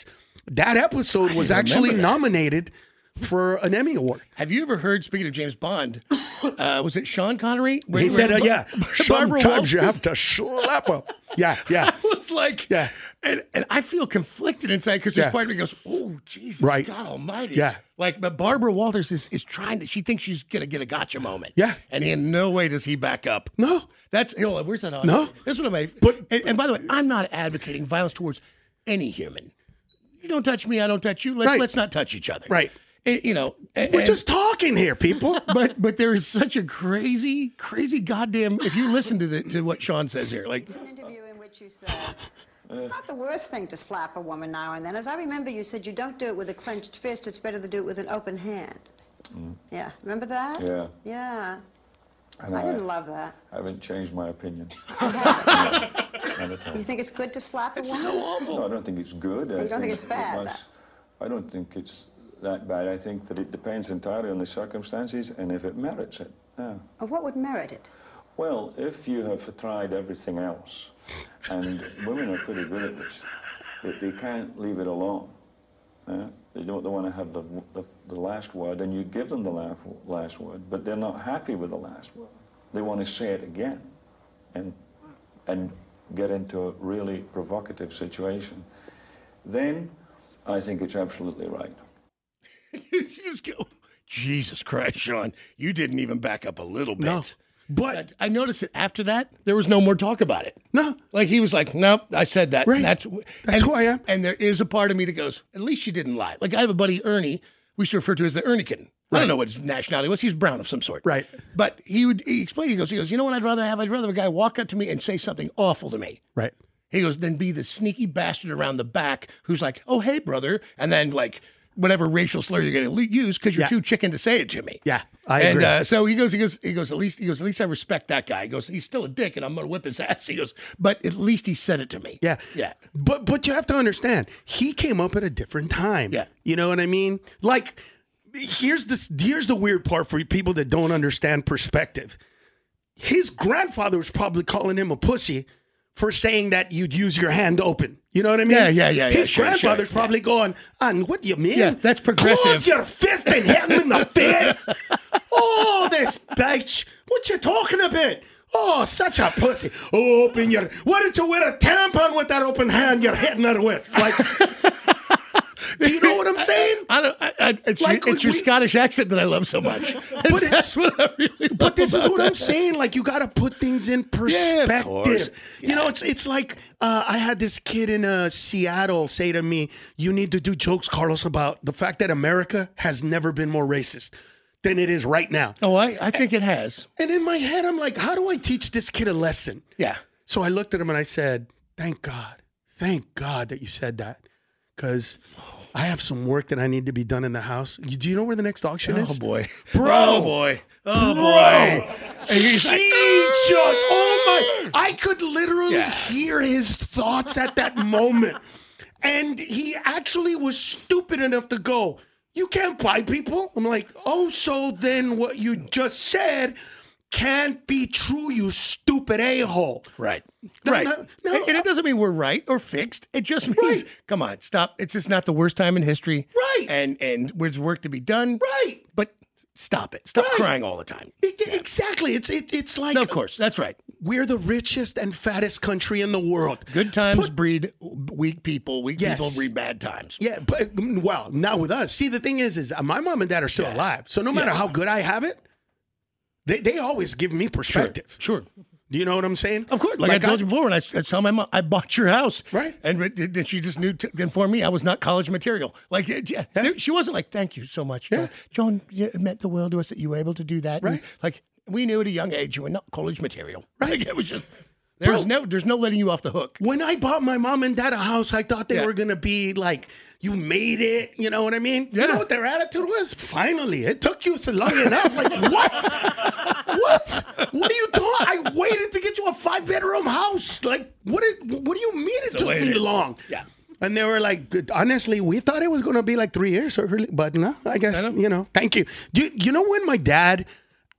that episode was actually nominated for an Emmy Award. Have you ever heard, speaking of James Bond, was it Sean Connery? He said, yeah, Barbara sometimes you Walters. have to slap her. Yeah. I was like, Yeah. And I feel conflicted inside because there's part of me goes, oh, Jesus, Right. God almighty. Yeah. Like, but Barbara Walters is trying to, she thinks she's going to get a gotcha moment. Yeah. And in no way does he back up. No. That's, where's that on? No. That's what I'm, and by the way, I'm not advocating violence towards any human. You don't touch me, I don't touch you. Let's not touch each other. Right. We're just talking here, people. but there is such a crazy goddamn. If you listen to what Sean says here, like An interview in which you said it's not the worst thing to slap a woman now and then. As I remember, you said you don't do it with a clenched fist. It's better to do it with an open hand. Yeah, remember that? Yeah. Yeah. And I didn't love that. I haven't changed my opinion. You think it's good to slap a woman? so awful. No, I don't think it's good. You don't think it's bad? I don't think it's that bad. I think that it depends entirely on the circumstances and if it merits it. Yeah. What would merit it? Well, if you have tried everything else, and women are pretty good at this, they can't leave it alone. They don't want to have the last word, and you give them the last word, but they're not happy with the last word. They want to say it again, and get into a really provocative situation. Then I think it's absolutely right. You just go, Jesus Christ, Sean, you didn't even back up a little bit. No. But I noticed that after that, there was no more talk about it. No. Like he was like, no, I said that. Right. That's who I am. And there is a part of me that goes, at least you didn't lie. Like I have a buddy, Ernie, we used to refer to as the Erniekin. I don't know what his nationality was. He was brown of some sort. Right. But he explained, he goes, you know what I'd rather have? I'd rather a guy walk up to me and say something awful to me. Right. He goes, then be the sneaky bastard around the back who's like, oh, hey, brother. And then like, whatever racial slur you're going to use because you're too chicken to say it to me. Yeah, I agree. And so he goes, at least I respect that guy. He goes, he's still a dick and I'm going to whip his ass. He goes, but at least he said it to me. Yeah. Yeah. But you have to understand, he came up at a different time. Yeah. You know what I mean? Like, here's the weird part for people that don't understand perspective. His grandfather was probably calling him a pussy for saying that you'd use your hand open. You know what I mean? Yeah. His grandfather's probably going, and what do you mean? Yeah, that's progressive. Close your fist and hit him in the face. Oh, this bitch. What you talking about? Oh, such a pussy. Open your... Why don't you wear a tampon with that open hand you're hitting her with? Like... Do you know what I'm saying? It's your Scottish accent that I love so much. But this is what I'm saying. Like, you got to put things in perspective. You know, it's like I had this kid in Seattle say to me, you need to do jokes, Carlos, about the fact that America has never been more racist than it is right now. Oh, I think it has. And in my head, I'm like, how do I teach this kid a lesson? Yeah. So I looked at him and I said, thank God that you said that. Because I have some work that I need to be done in the house. Do you know where the next auction is? Oh, boy. Bro. Oh, boy. Oh, Bro. boy. And he's like, oh, my. I could literally hear his thoughts at that moment. And he actually was stupid enough to go, you can't buy people? I'm like, oh, so then what you just said can't be true, you stupid a-hole. Right. No, right. no, and it doesn't mean we're right or fixed. It just means, come on, stop. It's just not the worst time in history. Right. And there's work to be done. Right. But stop it. Stop crying all the time. Exactly. It's like... No, of course. That's right. We're the richest and fattest country in the world. Good times breed weak people. Weak people breed bad times. Yeah, but, well, not with us. See, the thing is my mom and dad are still alive. So no matter how good I have it, they always give me perspective. Sure. Do you know what I'm saying? Of course. Like I told you before, when I told my mom, I bought your house. Right. And she just knew to inform me I was not college material. Like, she wasn't like, thank you so much. Yeah. John, it meant the world to us that you were able to do that. Right. And, like, we knew at a young age you were not college material. Right. Like, it was just... There's no letting you off the hook. When I bought my mom and dad a house, I thought they were going to be like, you made it. You know what I mean? Yeah. You know what their attitude was? Finally, it took you so long enough. Like, what? What are you doing? I waited to get you a 5-bedroom house. Like, what do you mean it took me long? Yeah. And they were like, honestly, we thought it was going to be like 3 years, but no, I guess, thank you. Do you know when my dad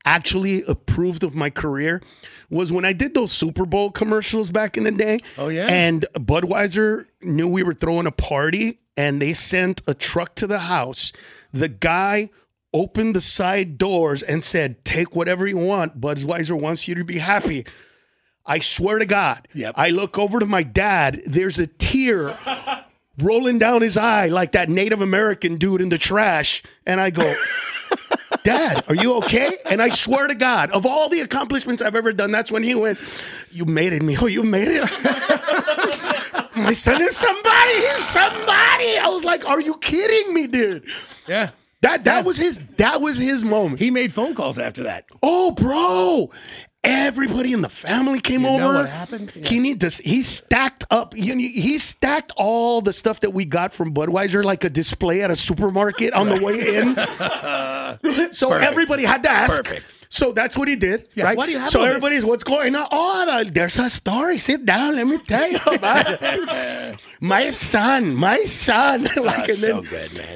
actually approved of my career was when I did those Super Bowl commercials back in the day. Oh, yeah? And Budweiser knew we were throwing a party, and they sent a truck to the house. The guy opened the side doors and said, take whatever you want. Budweiser wants you to be happy. I swear to God, I look over to my dad. There's a tear rolling down his eye like that Native American dude in the trash. And I go, Dad, are you okay? And I swear to God, of all the accomplishments I've ever done, that's when he went, you made it, mijo, you made it. My son is somebody. He's somebody. I was like, are you kidding me, dude? Yeah. That was his moment. He made phone calls after that. Oh, bro. Everybody in the family came over. You know what happened? Yeah. He stacked up. He stacked all the stuff that we got from Budweiser like a display at a supermarket on the way in. So Perfect. Everybody had to ask. Perfect. So that's what he did, right? Why do you have so all everybody's, this? what's going on? Oh, there's a story. Sit down. Let me tell you about it. My son. Like, So good, man.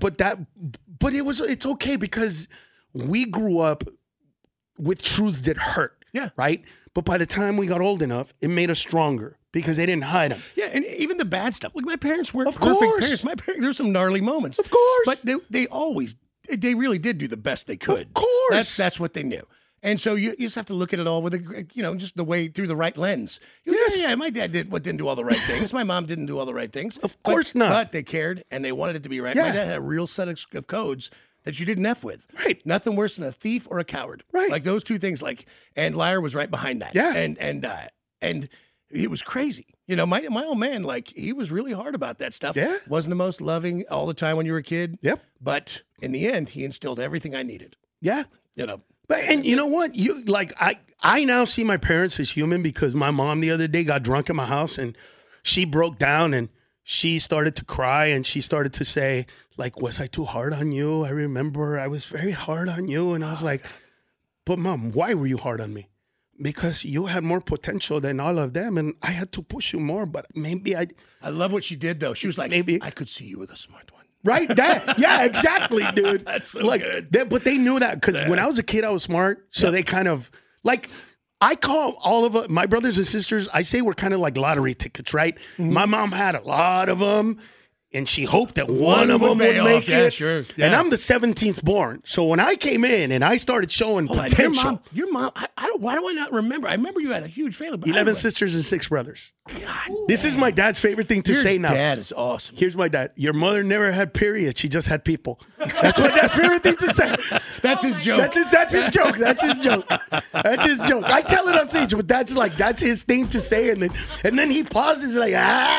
But it's okay because we grew up with truths that hurt. Yeah. Right? But by the time we got old enough, it made us stronger because they didn't hide them. Yeah, and even the bad stuff. Look, my parents weren't Of perfect course. parents. My parents, there's some gnarly moments. Of course. But they really did do the best they could. Of course. That's what they knew. And so you just have to look at it all with just the way through the right lens. Yeah, my dad didn't do all the right things. My mom didn't do all the right things. Of course not. But they cared and they wanted it to be right. Yeah. My dad had a real set of codes that you didn't F with. Right. Nothing worse than a thief or a coward. Right. Like those two things. And liar was right behind that. Yeah. And it was crazy. My old man, he was really hard about that stuff. Yeah. Wasn't the most loving all the time when you were a kid. Yep. But in the end, he instilled everything I needed. Yeah. But you know what? I now see my parents as human because my mom the other day got drunk in my house and she broke down and she started to cry and she started to say, was I too hard on you? I remember I was very hard on you. And I was like, but Mom, why were you hard on me? Because you had more potential than all of them and I had to push you more, but maybe I love what she did though. She was like, maybe I could see you with a smart one. Right? Yeah, exactly, dude. That's so good. But they knew that because when I was a kid, I was smart. So they kind of, I call all of my brothers and sisters, I say we're kind of like lottery tickets, right? Mm-hmm. My mom had a lot of them. And she hoped that one of them would make it. Yeah, sure. Yeah. And I'm the 17th born. So when I came in and I started showing potential. Your mom, why do I not remember? I remember you had a huge family. But 11 sisters and 6 brothers. God, this is my dad's favorite thing to say now. Your dad is awesome. Here's my dad. Your mother never had period. She just had people. That's my dad's favorite thing to say. That's his joke. That's his joke. That's his joke. That's his joke. I tell it on stage, but that's his thing to say. And then he pauses like,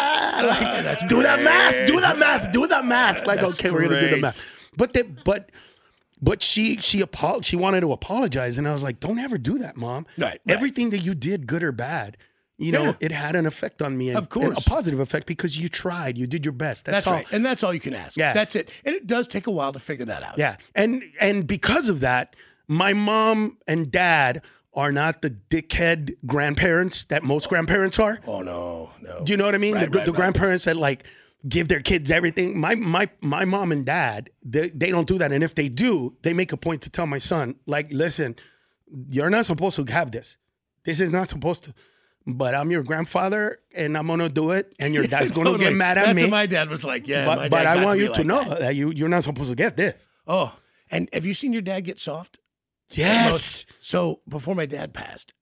do that math. Do that math. Like, That's okay, we're gonna do the great. math. But she wanted to apologize, and I was like, don't ever do that, Mom. Right. Everything that you did, good or bad, it had an effect on me. Of course. And a positive effect because you tried, you did your best. That's all. right. And that's all you can ask. Yeah. That's it. And it does take a while to figure that out. Yeah. And because of that, my mom and dad are not the dickhead grandparents that most grandparents are. Oh no. Do you know what I mean? Right, the grandparents that give their kids everything. My mom and dad, they don't do that. And if they do, they make a point to tell my son, listen, you're not supposed to have this. This is not supposed to. But I'm your grandfather, and I'm going to do it, and your dad's going to get mad at me. That's what my dad was like. Yeah, but I want you to know that you're not supposed to get this. Oh, and have you seen your dad get soft? Yes. So before my dad passed,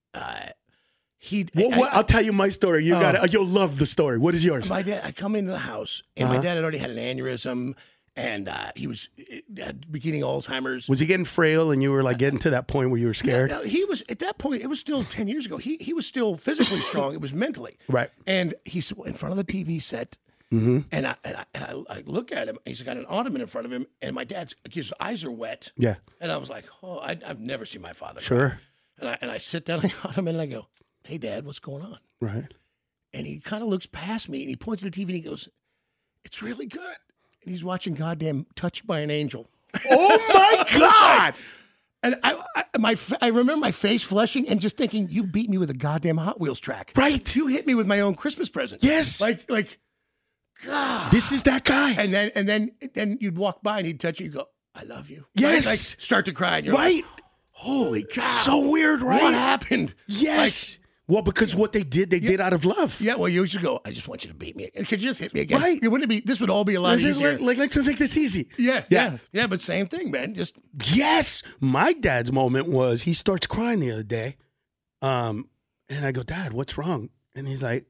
I'll tell you my story. You'll love the story. What is yours? My dad, I come into the house, and my dad had already had an aneurysm, and he was beginning Alzheimer's. Was he getting frail, and you were getting to that point where you were scared? No, he was at that point. It was still 10 years ago. He was still physically strong. It was mentally right. And he's in front of the TV set, mm-hmm. and I look at him. He's got an ottoman in front of him, and my his eyes are wet. Yeah. And I was like, oh, I've never seen my father. Sure. Cry. And I sit down on the ottoman and I go, hey, Dad, what's going on? Right. And he kind of looks past me and he points at the TV and he goes, it's really good. And he's watching goddamn Touched by an Angel. Oh my God. And I remember my face flushing and just thinking, you beat me with a goddamn Hot Wheels track. Right. You hit me with my own Christmas present. Yes. Like, God. This is that guy. And then you'd walk by and he'd touch you and go, I love you. Yes. Right? Start to cry. And you're right. Holy cow. So weird, right? What happened? Yes. Well, because what they did out of love. Yeah, well, you should go, I just want you to beat me. Could you just hit me again? Right. It wouldn't be, this would all be a lot easier. Let's make this easy. Yeah, but same thing, man. Just Yes. My dad's moment was he starts crying the other day. And I go, Dad, what's wrong? And he's like,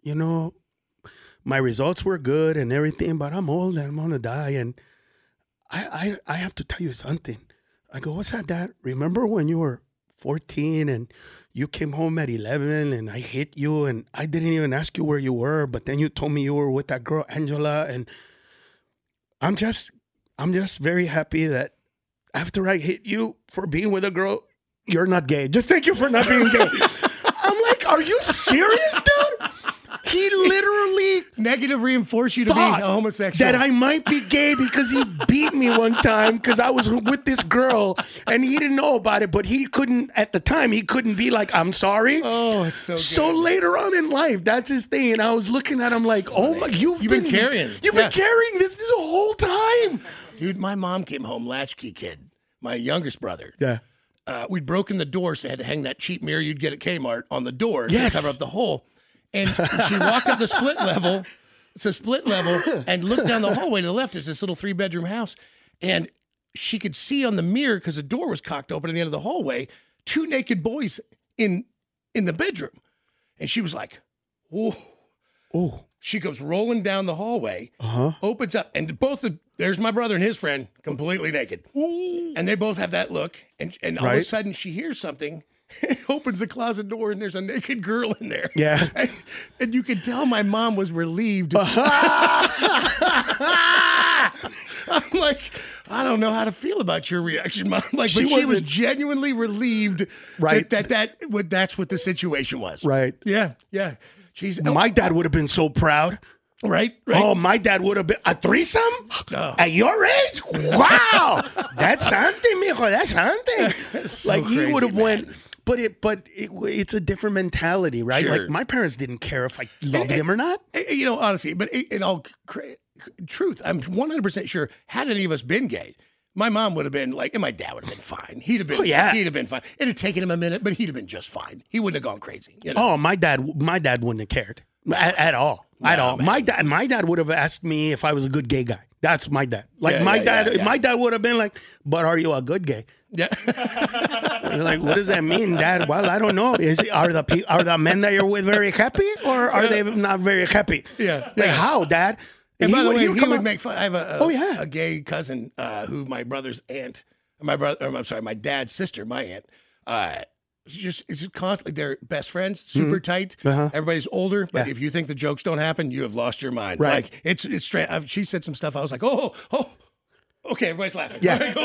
my results were good and everything, but I'm old and I'm going to die. And I have to tell you something. I go, what's that, Dad? Remember when you were 14 and you came home at 11 and I hit you and I didn't even ask you where you were, but then you told me you were with that girl, Angela. And I'm just very happy that after I hit you for being with a girl, you're not gay. Just thank you for not being gay. I'm like, are you serious, dude? He literally negative reinforced you to be a homosexual. That I might be gay because he beat me one time because I was with this girl and he didn't know about it, but he couldn't, at the time, he couldn't be like, I'm sorry. Oh, it's so good. So later on in life, that's his thing. And I was looking at him like, oh my, you've been carrying. You've been carrying this the whole time. Dude, my mom came home, latchkey kid, my youngest brother. Yeah. We'd broken the door, so I had to hang that cheap mirror you'd get at Kmart on the door to cover up the hole. And she walked up the split level. It's a split level, and looked down the hallway to the left. It's this little 3-bedroom house. And she could see on the mirror, because the door was cocked open at the end of the hallway, 2 naked boys in the bedroom. And she was like, whoa. Oh. She goes rolling down the hallway, opens up, and there's my brother and his friend, completely naked. Ooh. And they both have that look. And all of a sudden, she hears something. Opens the closet door and there's a naked girl in there. Yeah. And you could tell my mom was relieved. I'm like, I don't know how to feel about your reaction, Mom. Like, she was genuinely relieved that's what the situation was. Right. Yeah. My dad would have been so proud. Right. Oh, my dad would have been a threesome at your age. Wow, that's something, mijo. That's something. So like he crazy, would have man. went, but it's a different mentality, right? Sure. Like my parents didn't care if I loved him or not. Honestly, but in all truth, I'm 100% sure. Had any of us been gay, my mom would have been like, and my dad would have been fine. He'd have been, he'd have been fine. It'd have taken him a minute, but he'd have been just fine. He wouldn't have gone crazy. Oh, my dad wouldn't have cared at all. At all. Man. My dad would have asked me if I was a good gay guy. That's my dad. Like my dad would have been like, but are you a good gay? Yeah. Like, what does that mean, Dad? Well, I don't know. Are the men that you're with very happy, or are they not very happy? Yeah. Like how, Dad? And by the way, he would make fun. I have a gay cousin who my brother's aunt, my dad's sister, my aunt. It's just constantly, they're best friends, super tight. Everybody's older, but if you think the jokes don't happen, you have lost your mind. Right. Like it's straight. She said some stuff. I was like, oh, okay, everybody's laughing.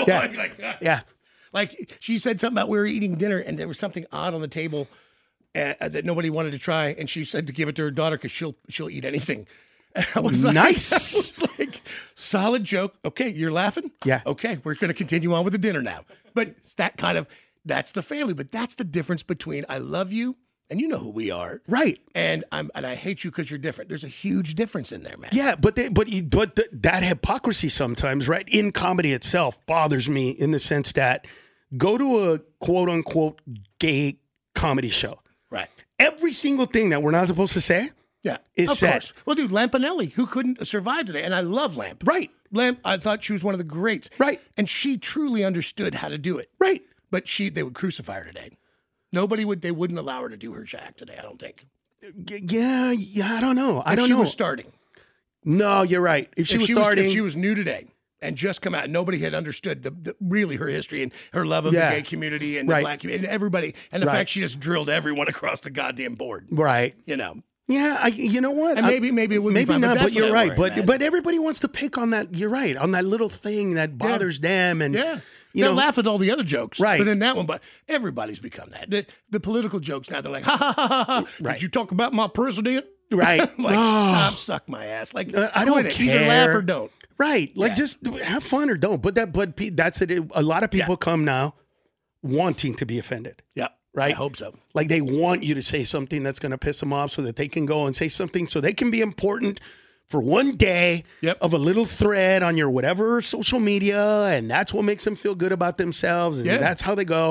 Yeah. Like she said something about we were eating dinner and there was something odd on the table that nobody wanted to try, and she said to give it to her daughter because she'll eat anything. And I was like, nice. I was like, solid joke. Okay, you're laughing. Yeah. Okay, we're going to continue on with the dinner now. But it's that kind of. That's the family, but that's the difference between I love you and you know who we are, right? And I hate you because you're different. There's a huge difference in there, man. Yeah, but that hypocrisy sometimes, right, in comedy itself bothers me in the sense that go to a quote unquote gay comedy show, right? Every single thing that we're not supposed to say, is said. Course. Well, dude, Lampanelli, who couldn't survive today, and I love Lamp. Right. Lamp, I thought she was one of the greats. Right. And she truly understood how to do it. Right. But they would crucify her today. They wouldn't allow her to do her act today, I don't think. Yeah, I don't know. I don't know. If she was starting. No, you're right. If she was starting. If she was new today and just come out, nobody had understood really her history and her love of the gay community and the black community and everybody. And the fact she just drilled everyone across the goddamn board. Right. You know. Yeah, you know what? And maybe it would be fine, not. But you're right. Worry, but everybody wants to pick on that. You're right on that little thing that bothers them, and they'll laugh at all the other jokes, right? But then that one, but everybody's become that. The political jokes now, they're like, ha ha ha ha ha. Right. Did you talk about my president? Right. Like, stop, suck my ass. Like, I don't care. Either laugh or don't. Right. Like, just have fun or don't. But that's it. A lot of people come now wanting to be offended. Yeah. Right? I hope so. Like they want you to say something that's going to piss them off so that they can go and say something so they can be important for one day of a little thread on your whatever social media, and that's what makes them feel good about themselves, and that's how they go.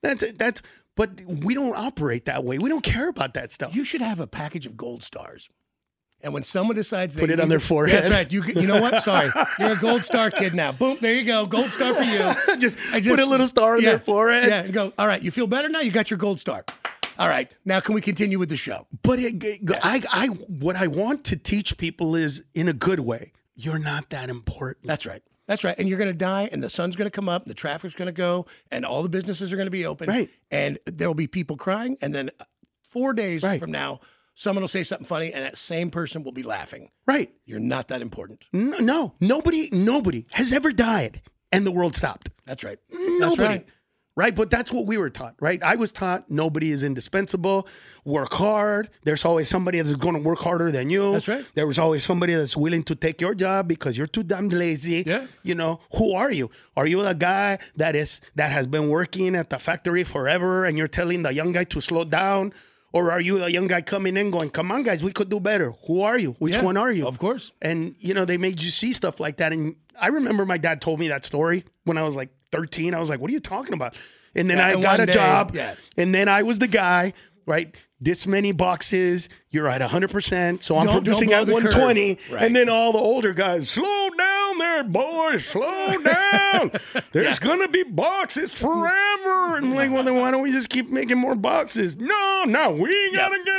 But we don't operate that way. We don't care about that stuff. You should have a package of gold stars. And when someone decides put it on their forehead. That's right. You know what? Sorry. You're a gold star kid now. Boom, there you go. Gold star for you. just put a little star on their forehead. Yeah, and go, all right, you feel better now? You got your gold star. All right, now can we continue with the show? But what I want to teach people is in a good way. You're not that important. That's right. That's right. And you're going to die, and the sun's going to come up, and the traffic's going to go, and all the businesses are going to be open. Right. And there will be people crying, and then 4 days from now, someone will say something funny, and that same person will be laughing. Right. You're not that important. No. Nobody has ever died, and the world stopped. That's right. Nobody. That's right. Right, but that's what we were taught, right? I was taught nobody is indispensable. Work hard. There's always somebody that's going to work harder than you. That's right. There was always somebody that's willing to take your job because you're too damn lazy. Yeah. You know, who are you? Are you the guy that has been working at the factory forever and you're telling the young guy to slow down? Or are you the young guy coming in going, come on, guys, we could do better. Who are you? Which one are you? Of course. And, they made you see stuff like that. And I remember my dad told me that story when I was like 13. I was like, what are you talking about? And then I got a job. Yeah. And then I was the guy, right? This many boxes, you're at 100%. So I'm producing at 120. Right. And then all the older guys, slow down there, boys, slow down. There's going to be boxes forever. And like, well, then why don't we just keep making more boxes? No, we got to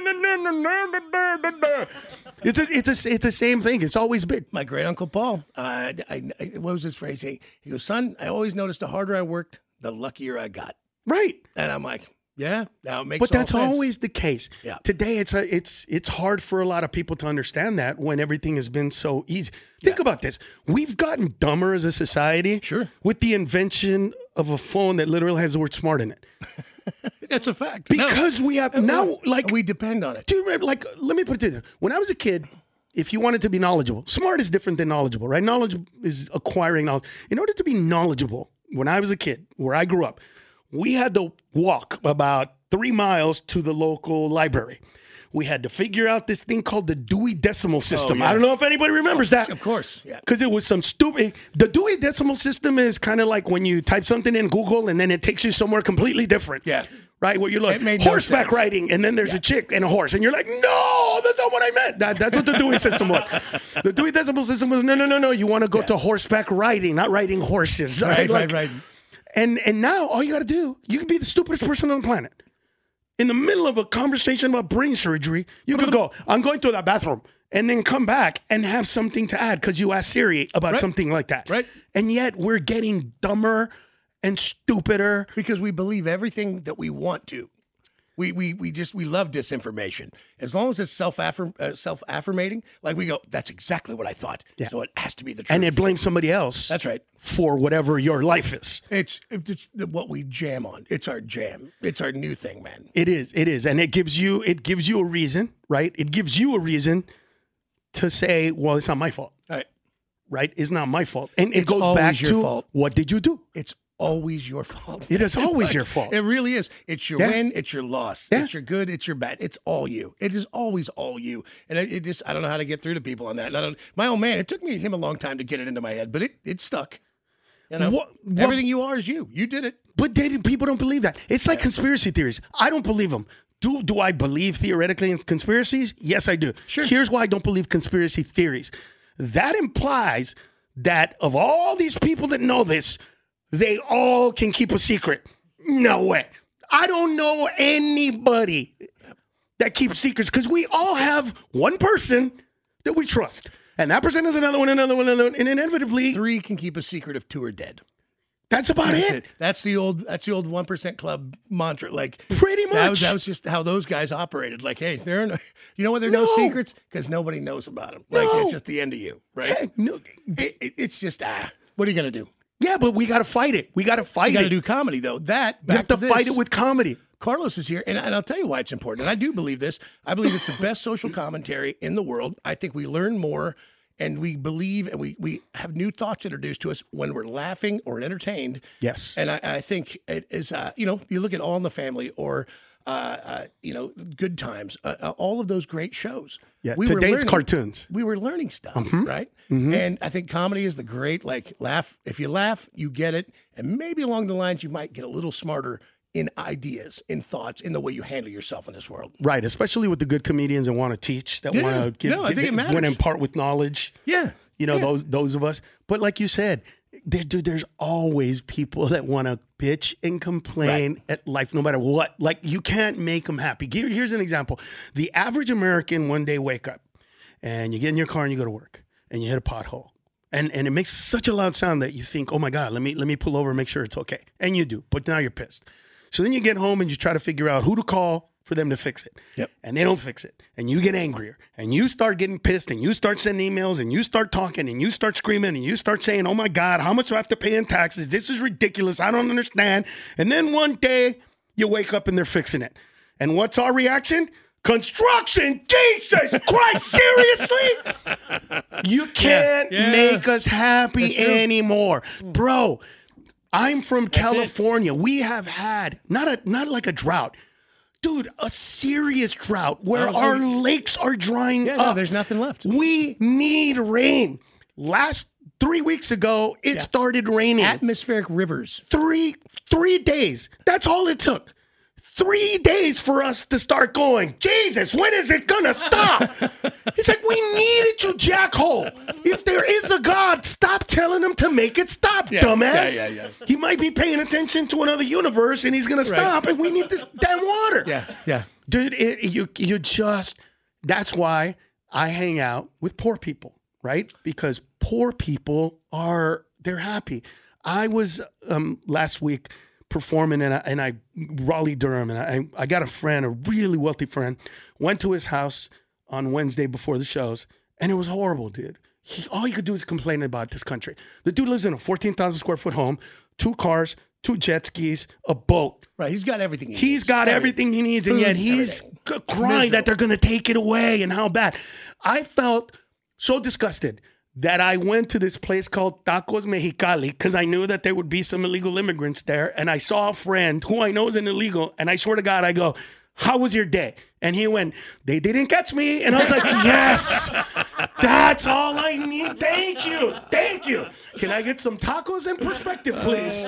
get It's the same thing. It's always been. My great uncle Paul, what was his phrase? He goes, son, I always noticed the harder I worked, the luckier I got. Right. And I'm like, yeah, now it makes But that's sense. always the case. Yeah. Today, it's hard for a lot of people to understand that when everything has been so easy. Think about this. We've gotten dumber as a society. Sure. With the invention of a phone that literally has the word smart in it. That's a fact. Because we have now, like... We depend on it. Do you remember, like, let me put it this. When I was a kid, if you wanted to be knowledgeable, smart is different than knowledgeable, right? Knowledge is acquiring knowledge. In order to be knowledgeable, when I was a kid, where I grew up, we had to walk about 3 miles to the local library. We had to figure out this thing called the Dewey Decimal System. Oh, yeah. I don't know if anybody remembers that. Of course, yeah. Because it was some stupid... The Dewey Decimal System is kind of like when you type something in Google and then it takes you somewhere completely different. Yeah. Right? Where you're like, It made no horseback sense. riding, and then there's a chick and a horse. And you're like, no, that's not what I meant. That's what the Dewey System was. The Dewey Decimal System was, no. You want to go to horseback riding, not riding horses. Right. And now all you got to do, you can be the stupidest person on the planet. In the middle of a conversation about brain surgery, you could go, I'm going to the bathroom, and then come back and have something to add because you asked Siri about something like that. Right. And yet we're getting dumber and stupider. Because we believe everything that we want to. We love disinformation. As long as it's self-affirmating, like we go, that's exactly what I thought. Yeah. So it has to be the truth. And it blames somebody else. That's right. For whatever your life is. It's what we jam on. It's our jam. It's our new thing, man. It is. And it gives you a reason, right? It gives you a reason to say, well, it's not my fault. Right? It's not my fault. And it goes back to fault. What did you do? It's always your fault. It is always your fault. It really is. It's your win. It's your loss. It's your good. It's your bad. It's all you. It is always all you. And I don't know how to get through to people on that. My old man, it took him a long time to get it into my head, but it stuck. You know, everything you are is you. You did it. But people don't believe that. It's like conspiracy theories. I don't believe them. Do I believe theoretically in conspiracies? Yes, I do. Sure. Here's why I don't believe conspiracy theories. That implies that of all these people that know this, they all can keep a secret. No way. I don't know anybody that keeps secrets because we all have one person that we trust. And that person is another one, and inevitably 3 can keep a secret if 2 are dead. That's about it. That's the old 1% club mantra. Like pretty much. That was just how those guys operated. Like, hey, you know what? There are no secrets because nobody knows about them. Like it's just the end of you, right? Heck, no. It's just what are you gonna do? Yeah, but we got to fight it. We got to fight it. You got to do comedy though. You have to fight it with comedy. Carlos is here, and I'll tell you why it's important. And I do believe this. I believe it's the best social commentary in the world. I think we learn more. And we believe and we have new thoughts introduced to us when we're laughing or entertained. Yes. And I think it is, you look at All in the Family or, Good Times, all of those great shows. Yeah, today's cartoons. We were learning stuff, right? Mm-hmm. And I think comedy is the great, laugh. If you laugh, you get it. And maybe along the lines, you might get a little smarter in ideas, in thoughts, in the way you handle yourself in this world. Right, especially with the good comedians that want to teach, that want to I think it matters. want to impart with knowledge. Yeah. You know, those of us. But like you said, there's always people that want to bitch and complain at life no matter what. Like, you can't make them happy. Here's an example. The average American one day wake up and you get in your car and you go to work and you hit a pothole. And it makes such a loud sound that you think, oh my God, let me pull over and make sure it's okay. And you do, but now you're pissed. So then you get home and you try to figure out who to call for them to fix it. Yep. And they don't fix it. And you get angrier. And you start getting pissed. And you start sending emails. And you start talking. And you start screaming. And you start saying, oh my God, how much do I have to pay in taxes? This is ridiculous. I don't understand. And then one day you wake up and they're fixing it. And what's our reaction? Construction! Jesus Christ! Seriously? You can't make us happy anymore. Bro, I'm from California. We have had not like a drought. Dude, a serious drought where our lakes are drying up. No, there's nothing left. We need rain. Last 3 weeks ago, it started raining. Atmospheric rivers. 3 days. That's all it took. 3 days for us to start going, Jesus, when is it gonna stop? He's like, we needed you, jackhole. If there is a God, stop telling him to make it stop, dumbass. Yeah. He might be paying attention to another universe and he's gonna stop and we need this damn water. Yeah. Dude, you just, that's why I hang out with poor people, right? Because poor people they're happy. I was last week performing and I Raleigh, Durham, and I got a friend, a really wealthy friend, went to his house on Wednesday before the shows, and it was horrible, dude. All he could do is complain about this country. The dude lives in a 14,000 square foot home, 2 cars, 2 jet skis, a boat. Right, he's got everything he needs. He's got everything he needs, and yet he's crying that they're going to take it away and how bad. I felt so disgusted that I went to this place called Tacos Mexicali because I knew that there would be some illegal immigrants there. And I saw a friend who I know is an illegal. And I swear to God, I go, how was your day? And he went, they didn't catch me. And I was like, yes, that's all I need. Thank you. Can I get some tacos and perspective, please?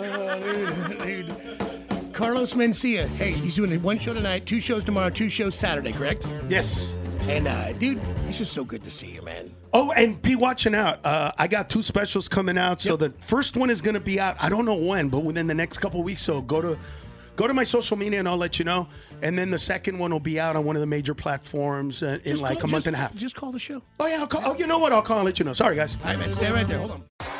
Dude. Carlos Mencia. Hey, he's doing 1 show tonight, 2 shows tomorrow, 2 shows Saturday, correct? Yes. And, dude, it's just so good to see you, man. Oh, and be watching out. I got 2 specials coming out. So the first one is going to be out, I don't know when, but within the next couple of weeks. So go to my social media and I'll let you know. And then the second one will be out on one of the major platforms in like a month and a half. Just call the show. Oh, yeah. I'll call. Oh, you know what? I'll call and let you know. Sorry, guys. All right, man. Stay right there. Hold on.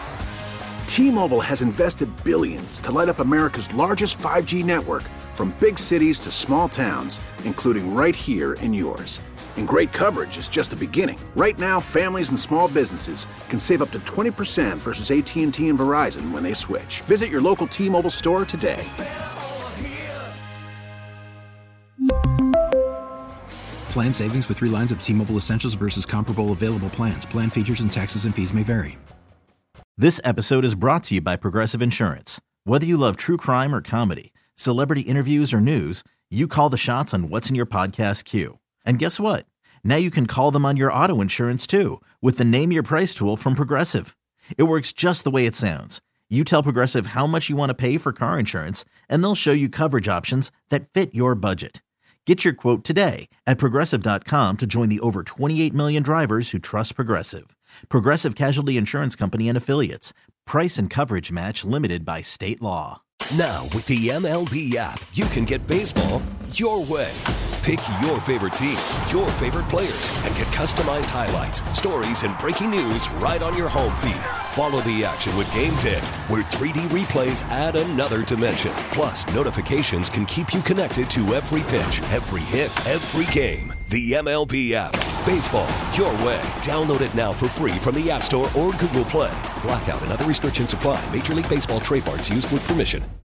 T-Mobile has invested billions to light up America's largest 5G network, from big cities to small towns, including right here in yours. And great coverage is just the beginning. Right now, families and small businesses can save up to 20% versus AT&T and Verizon when they switch. Visit your local T-Mobile store today. Plan savings with 3 lines of T-Mobile Essentials versus comparable available plans. Plan features and taxes and fees may vary. This episode is brought to you by Progressive Insurance. Whether you love true crime or comedy, celebrity interviews or news, you call the shots on what's in your podcast queue. And guess what? Now you can call them on your auto insurance too with the Name Your Price tool from Progressive. It works just the way it sounds. You tell Progressive how much you want to pay for car insurance, and they'll show you coverage options that fit your budget. Get your quote today at Progressive.com to join the over 28 million drivers who trust Progressive. Progressive Casualty Insurance Company and Affiliates. Price and coverage match limited by state law. Now, with the MLB app, you can get baseball your way. Pick your favorite team, your favorite players, and get customized highlights, stories, and breaking news right on your home feed. Follow the action with Game 10, where 3D replays add another dimension. Plus, notifications can keep you connected to every pitch, every hit, every game. The MLB app. Baseball your way. Download it now for free from the App Store or Google Play. Blackout and other restrictions apply. Major League Baseball trademarks used with permission.